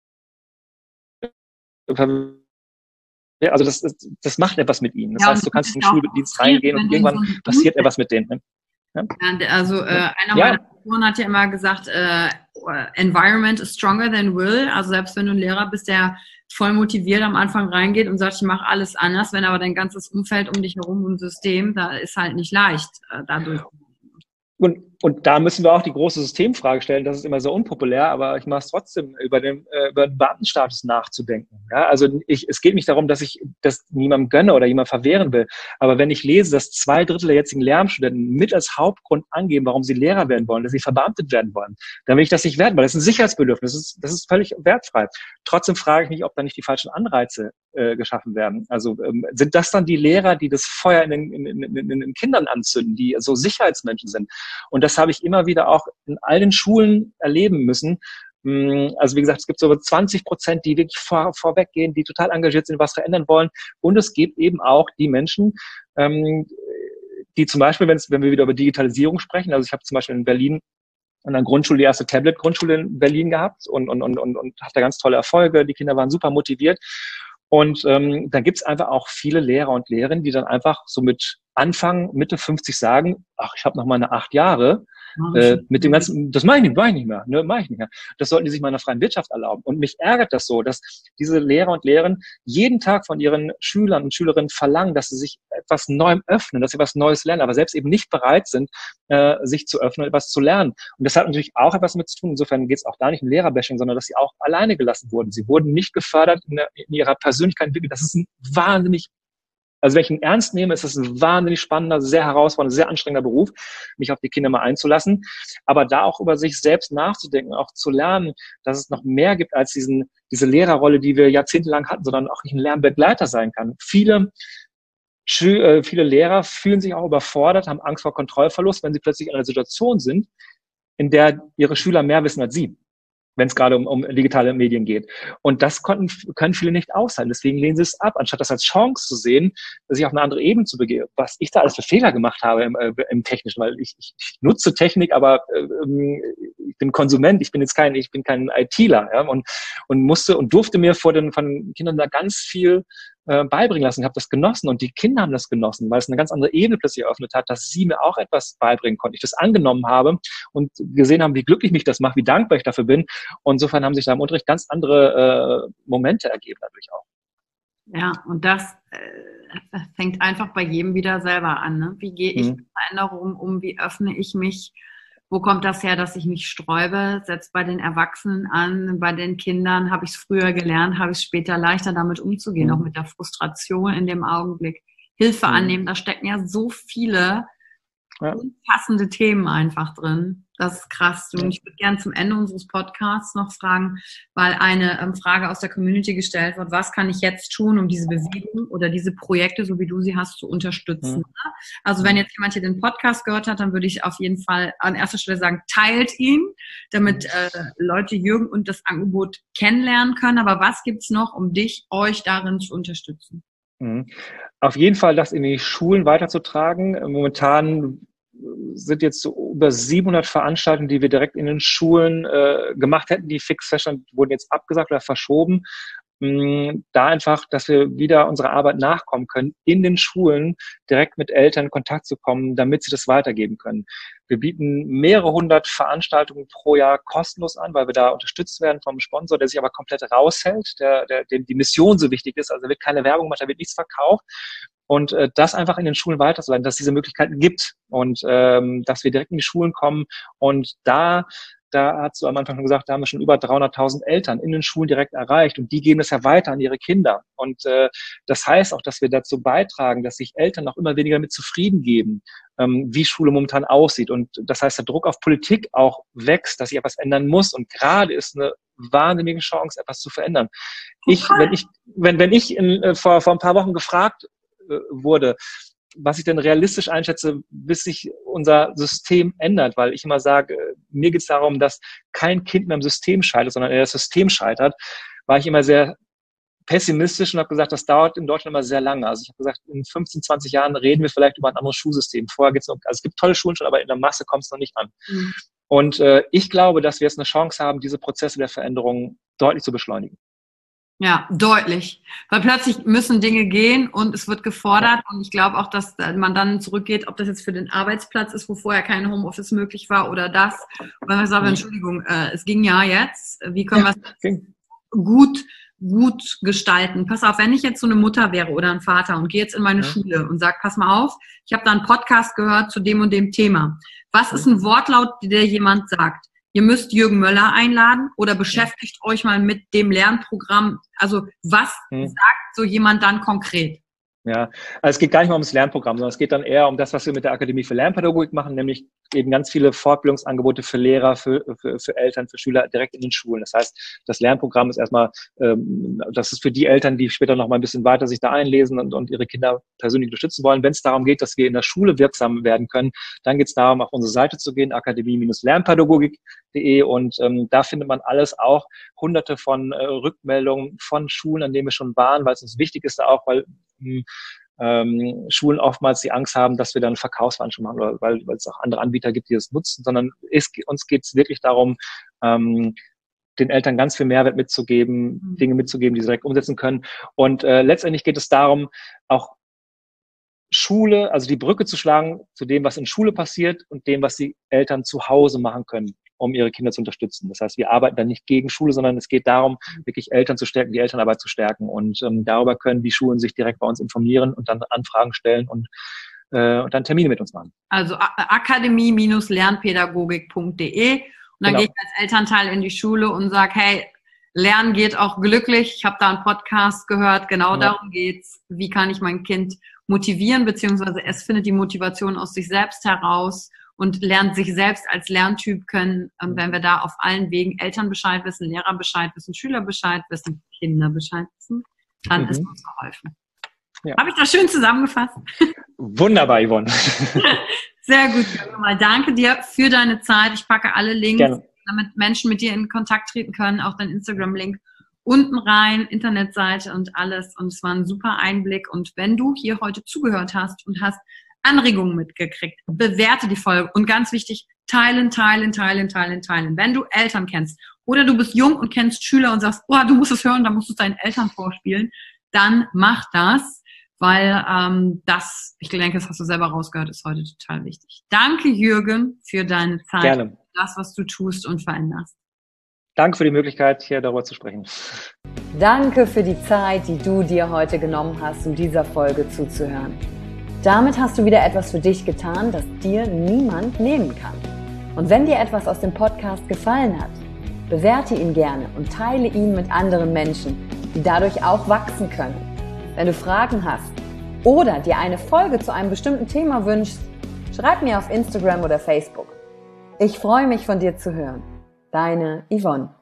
also das, das macht etwas mit ihnen. Das ja, heißt, du kannst in den Schuldienst reingehen und irgendwann so passiert etwas mit denen. Ja? Also äh, einer ja. meiner Professoren hat ja immer gesagt, äh, Environment is stronger than will. Also selbst wenn du ein Lehrer bist, der voll motiviert am Anfang reingeht und sagt, ich mache alles anders, wenn aber dein ganzes Umfeld um dich herum ein System, da ist halt nicht leicht äh, dadurch. Und, und da müssen wir auch die große Systemfrage stellen, das ist immer so unpopulär, aber ich mache es trotzdem, über den, äh, über den Beamtenstatus nachzudenken. Ja? Also ich, es geht nicht darum, dass ich das niemandem gönne oder jemand verwehren will, aber wenn ich lese, dass zwei Drittel der jetzigen Lehramtsstudenten mit als Hauptgrund angeben, warum sie Lehrer werden wollen, dass sie verbeamtet werden wollen, dann will ich das nicht werden, weil das ist ein Sicherheitsbedürfnis, das ist, das ist völlig wertfrei. Trotzdem frage ich mich, ob da nicht die falschen Anreize äh, geschaffen werden. Also ähm, sind das dann die Lehrer, die das Feuer in den, in, in, in, in den Kindern anzünden, die so Sicherheitsmenschen sind? Und das habe ich immer wieder auch in all den Schulen erleben müssen. Also wie gesagt, es gibt so über zwanzig Prozent, die wirklich vor, vorweggehen, die total engagiert sind, was verändern wollen. Und es gibt eben auch die Menschen, ähm, die zum Beispiel, wenn wir wieder über Digitalisierung sprechen, also ich habe zum Beispiel in Berlin an einer Grundschule die erste Tablet-Grundschule in Berlin gehabt und, und, und, und, und hatte ganz tolle Erfolge. Die Kinder waren super motiviert. Und ähm, dann gibt's einfach auch viele Lehrer und Lehrerinnen, die dann einfach so mit Anfang, Mitte fünfzig sagen, ach, ich habe noch meine acht Jahre, äh, mit dem ganzen, das mache ich nicht, mache ich nicht mehr, ne, mache ich nicht mehr. Das sollten die sich mal in der freien Wirtschaft erlauben. Und mich ärgert das so, dass diese Lehrer und Lehrerinnen jeden Tag von ihren Schülern und Schülerinnen verlangen, dass sie sich etwas Neuem öffnen, dass sie etwas Neues lernen, aber selbst eben nicht bereit sind, äh, sich zu öffnen, etwas zu lernen. Und das hat natürlich auch etwas mit zu tun. Insofern geht es auch da nicht um Lehrerbashing, sondern dass sie auch alleine gelassen wurden. Sie wurden nicht gefördert in, der, in ihrer Persönlichkeitsentwicklung. Das ist ein wahnsinnig Also wenn ich ihn ernst nehme, ist es ein wahnsinnig spannender, sehr herausfordernder, sehr anstrengender Beruf, mich auf die Kinder mal einzulassen. Aber da auch über sich selbst nachzudenken, auch zu lernen, dass es noch mehr gibt als diesen, diese Lehrerrolle, die wir jahrzehntelang hatten, sondern auch nicht ein Lernbegleiter sein kann. Viele, viele Lehrer fühlen sich auch überfordert, haben Angst vor Kontrollverlust, wenn sie plötzlich in einer Situation sind, in der ihre Schüler mehr wissen als sie, wenn es gerade um, um digitale Medien geht. Und das konnten, können viele nicht aushalten. Deswegen lehnen sie es ab, anstatt das als Chance zu sehen, sich auf eine andere Ebene zu begeben. Was ich da alles für Fehler gemacht habe im, äh, im Technischen, weil ich, ich, ich nutze Technik, aber äh, ich bin Konsument, ich bin jetzt kein, ich bin kein ITler, ja, und, und musste und durfte mir vor den von Kindern da ganz viel äh, beibringen lassen. Ich habe das genossen und die Kinder haben das genossen, weil es eine ganz andere Ebene plötzlich eröffnet hat, dass sie mir auch etwas beibringen konnten. Ich das angenommen habe und gesehen haben, wie glücklich mich das macht, wie dankbar ich dafür bin. Und insofern haben sich da im Unterricht ganz andere äh, Momente ergeben dadurch auch. Ja, und das äh, fängt einfach bei jedem wieder selber an. Ne? Wie gehe ich mhm. mit Veränderungen um? Wie öffne ich mich? Wo kommt das her, dass ich mich sträube? Setzt bei den Erwachsenen an, bei den Kindern habe ich es früher gelernt, habe ich es später leichter damit umzugehen, mhm. auch mit der Frustration in dem Augenblick. Hilfe mhm. annehmen, da stecken ja so viele ja. unpassende Themen einfach drin. Das ist krass. Und ich würde gerne zum Ende unseres Podcasts noch fragen, weil eine ähm, Frage aus der Community gestellt wird, was kann ich jetzt tun, um diese Bewegung oder diese Projekte, so wie du sie hast, zu unterstützen? Mhm. Also wenn jetzt jemand hier den Podcast gehört hat, dann würde ich auf jeden Fall an erster Stelle sagen, teilt ihn, damit äh, Leute Jürgen und das Angebot kennenlernen können. Aber was gibt's noch, um dich, euch darin zu unterstützen? Mhm. Auf jeden Fall das in die Schulen weiterzutragen. Momentan sind jetzt so über siebenhundert Veranstaltungen, die wir direkt in den Schulen äh, gemacht hätten. Die Fix Session wurden jetzt abgesagt oder verschoben. da einfach, dass wir wieder unserer Arbeit nachkommen können, in den Schulen direkt mit Eltern in Kontakt zu kommen, damit sie das weitergeben können. Wir bieten mehrere hundert Veranstaltungen pro Jahr kostenlos an, weil wir da unterstützt werden vom Sponsor, der sich aber komplett raushält, der, der, dem die Mission so wichtig ist. Also da wird keine Werbung gemacht, da wird nichts verkauft. Und äh, das einfach in den Schulen weiterzuleiten, dass es diese Möglichkeiten gibt und ähm, dass wir direkt in die Schulen kommen. Und da Da hast du am Anfang schon gesagt, da haben wir schon über dreihunderttausend Eltern in den Schulen direkt erreicht und die geben es ja weiter an ihre Kinder. Und äh, das heißt auch, dass wir dazu beitragen, dass sich Eltern noch immer weniger mit zufrieden geben, ähm, wie Schule momentan aussieht. Und das heißt, der Druck auf Politik auch wächst, dass sich etwas ändern muss. Und gerade ist eine wahnsinnige Chance, etwas zu verändern. Ich, wenn ich, wenn, wenn ich in, äh, vor, vor ein paar Wochen gefragt äh, wurde, was ich denn realistisch einschätze, bis sich unser System ändert, weil ich immer sage, mir geht es darum, dass kein Kind mehr im System scheitert, sondern eher das System scheitert, war ich immer sehr pessimistisch und habe gesagt, das dauert in Deutschland immer sehr lange. Also ich habe gesagt, in fünfzehn, zwanzig Jahren reden wir vielleicht über ein anderes Schulsystem. Vorher geht's noch, also es gibt tolle Schulen schon, aber in der Masse kommt es noch nicht an. Mhm. Und äh, ich glaube, dass wir jetzt eine Chance haben, diese Prozesse der Veränderung deutlich zu beschleunigen. Ja, deutlich. Weil plötzlich müssen Dinge gehen und es wird gefordert. Und ich glaube auch, dass man dann zurückgeht, ob das jetzt für den Arbeitsplatz ist, wo vorher kein Homeoffice möglich war oder das. Und dann sagen wir, Entschuldigung, äh, es ging ja jetzt. Wie können wir es gut, gut gestalten? Pass auf, wenn ich jetzt so eine Mutter wäre oder ein Vater und gehe jetzt in meine ja. Schule und sage, pass mal auf, ich habe da einen Podcast gehört zu dem und dem Thema. Was ist ein Wortlaut, der jemand sagt? Ihr müsst Jürgen Möller einladen oder beschäftigt ja. euch mal mit dem Lernprogramm. Also was hm. sagt so jemand dann konkret? Ja, also es geht gar nicht mal ums Lernprogramm, sondern es geht dann eher um das, was wir mit der Akademie für Lernpädagogik machen, nämlich eben ganz viele Fortbildungsangebote für Lehrer, für, für, für Eltern, für Schüler direkt in den Schulen. Das heißt, das Lernprogramm ist erstmal, ähm, das ist für die Eltern, die später noch mal ein bisschen weiter sich da einlesen und, und ihre Kinder persönlich unterstützen wollen. Wenn es darum geht, dass wir in der Schule wirksam werden können, dann geht es darum, auf unsere Seite zu gehen, akademie Bindestrich lernpädagogik punkt de, und ähm, da findet man alles, auch hunderte von äh, Rückmeldungen von Schulen, an denen wir schon waren, weil es uns wichtig ist, da auch, weil ähm, Schulen oftmals die Angst haben, dass wir dann Verkaufsveranstaltungen machen, oder weil, weil es auch andere Anbieter gibt, die das nutzen, sondern es, uns geht es wirklich darum, ähm, den Eltern ganz viel Mehrwert mitzugeben, mhm. Dinge mitzugeben, die sie direkt umsetzen können. Und äh, letztendlich geht es darum, auch Schule, also die Brücke zu schlagen zu dem, was in Schule passiert und dem, was die Eltern zu Hause machen können, um ihre Kinder zu unterstützen. Das heißt, wir arbeiten dann nicht gegen Schule, sondern es geht darum, wirklich Eltern zu stärken, die Elternarbeit zu stärken. Und ähm, darüber können die Schulen sich direkt bei uns informieren und dann Anfragen stellen und, äh, und dann Termine mit uns machen. Also akademie Bindestrich lernpädagogik punkt de, und dann genau. gehe ich als Elternteil in die Schule und sage, hey, Lernen geht auch glücklich. Ich habe da einen Podcast gehört, genau ja. darum geht's. Wie kann ich mein Kind motivieren, beziehungsweise es findet die Motivation aus sich selbst heraus und lernt sich selbst als Lerntyp können. Und wenn wir da auf allen Wegen Eltern Bescheid wissen, Lehrer Bescheid wissen, Schüler Bescheid wissen, Kinder Bescheid wissen, dann mhm. ist uns geholfen. Ja. Habe ich das schön zusammengefasst? Wunderbar, Yvonne. Sehr gut, mal danke dir für deine Zeit. Ich packe alle Links, Gerne. damit Menschen mit dir in Kontakt treten können, auch dein Instagram-Link unten rein, Internetseite und alles. Und es war ein super Einblick. Und wenn du hier heute zugehört hast und hast Anregungen mitgekriegt, bewerte die Folge. Und ganz wichtig, teilen, teilen, teilen, teilen, teilen. Wenn du Eltern kennst oder du bist jung und kennst Schüler und sagst, oh, du musst es hören, dann musst du es deinen Eltern vorspielen, dann mach das, weil ähm, das, ich denke, das hast du selber rausgehört, ist heute total wichtig. Danke, Jürgen, für deine Zeit, Gerne. das, was du tust und veränderst. Danke für die Möglichkeit, hier darüber zu sprechen. Danke für die Zeit, die du dir heute genommen hast, um dieser Folge zuzuhören. Damit hast du wieder etwas für dich getan, das dir niemand nehmen kann. Und wenn dir etwas aus dem Podcast gefallen hat, bewerte ihn gerne und teile ihn mit anderen Menschen, die dadurch auch wachsen können. Wenn du Fragen hast oder dir eine Folge zu einem bestimmten Thema wünschst, schreib mir auf Instagram oder Facebook. Ich freue mich, von dir zu hören. Deine Yvonne.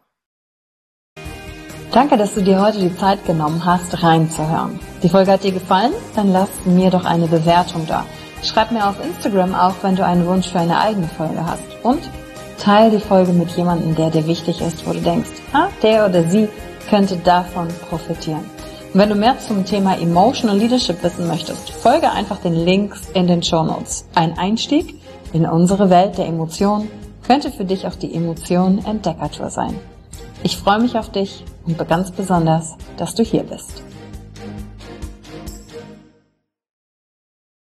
Danke, dass du dir heute die Zeit genommen hast, reinzuhören. Die Folge hat dir gefallen? Dann lass mir doch eine Bewertung da. Schreib mir auf Instagram auch, wenn du einen Wunsch für eine eigene Folge hast. Und teile die Folge mit jemandem, der dir wichtig ist, wo du denkst, ah, der oder sie könnte davon profitieren. Und wenn du mehr zum Thema Emotional Leadership wissen möchtest, folge einfach den Links in den Shownotes. Ein Einstieg in unsere Welt der Emotionen könnte für dich auch die Emotionen-Entdeckertour sein. Ich freue mich auf dich und ganz besonders dass du hier bist.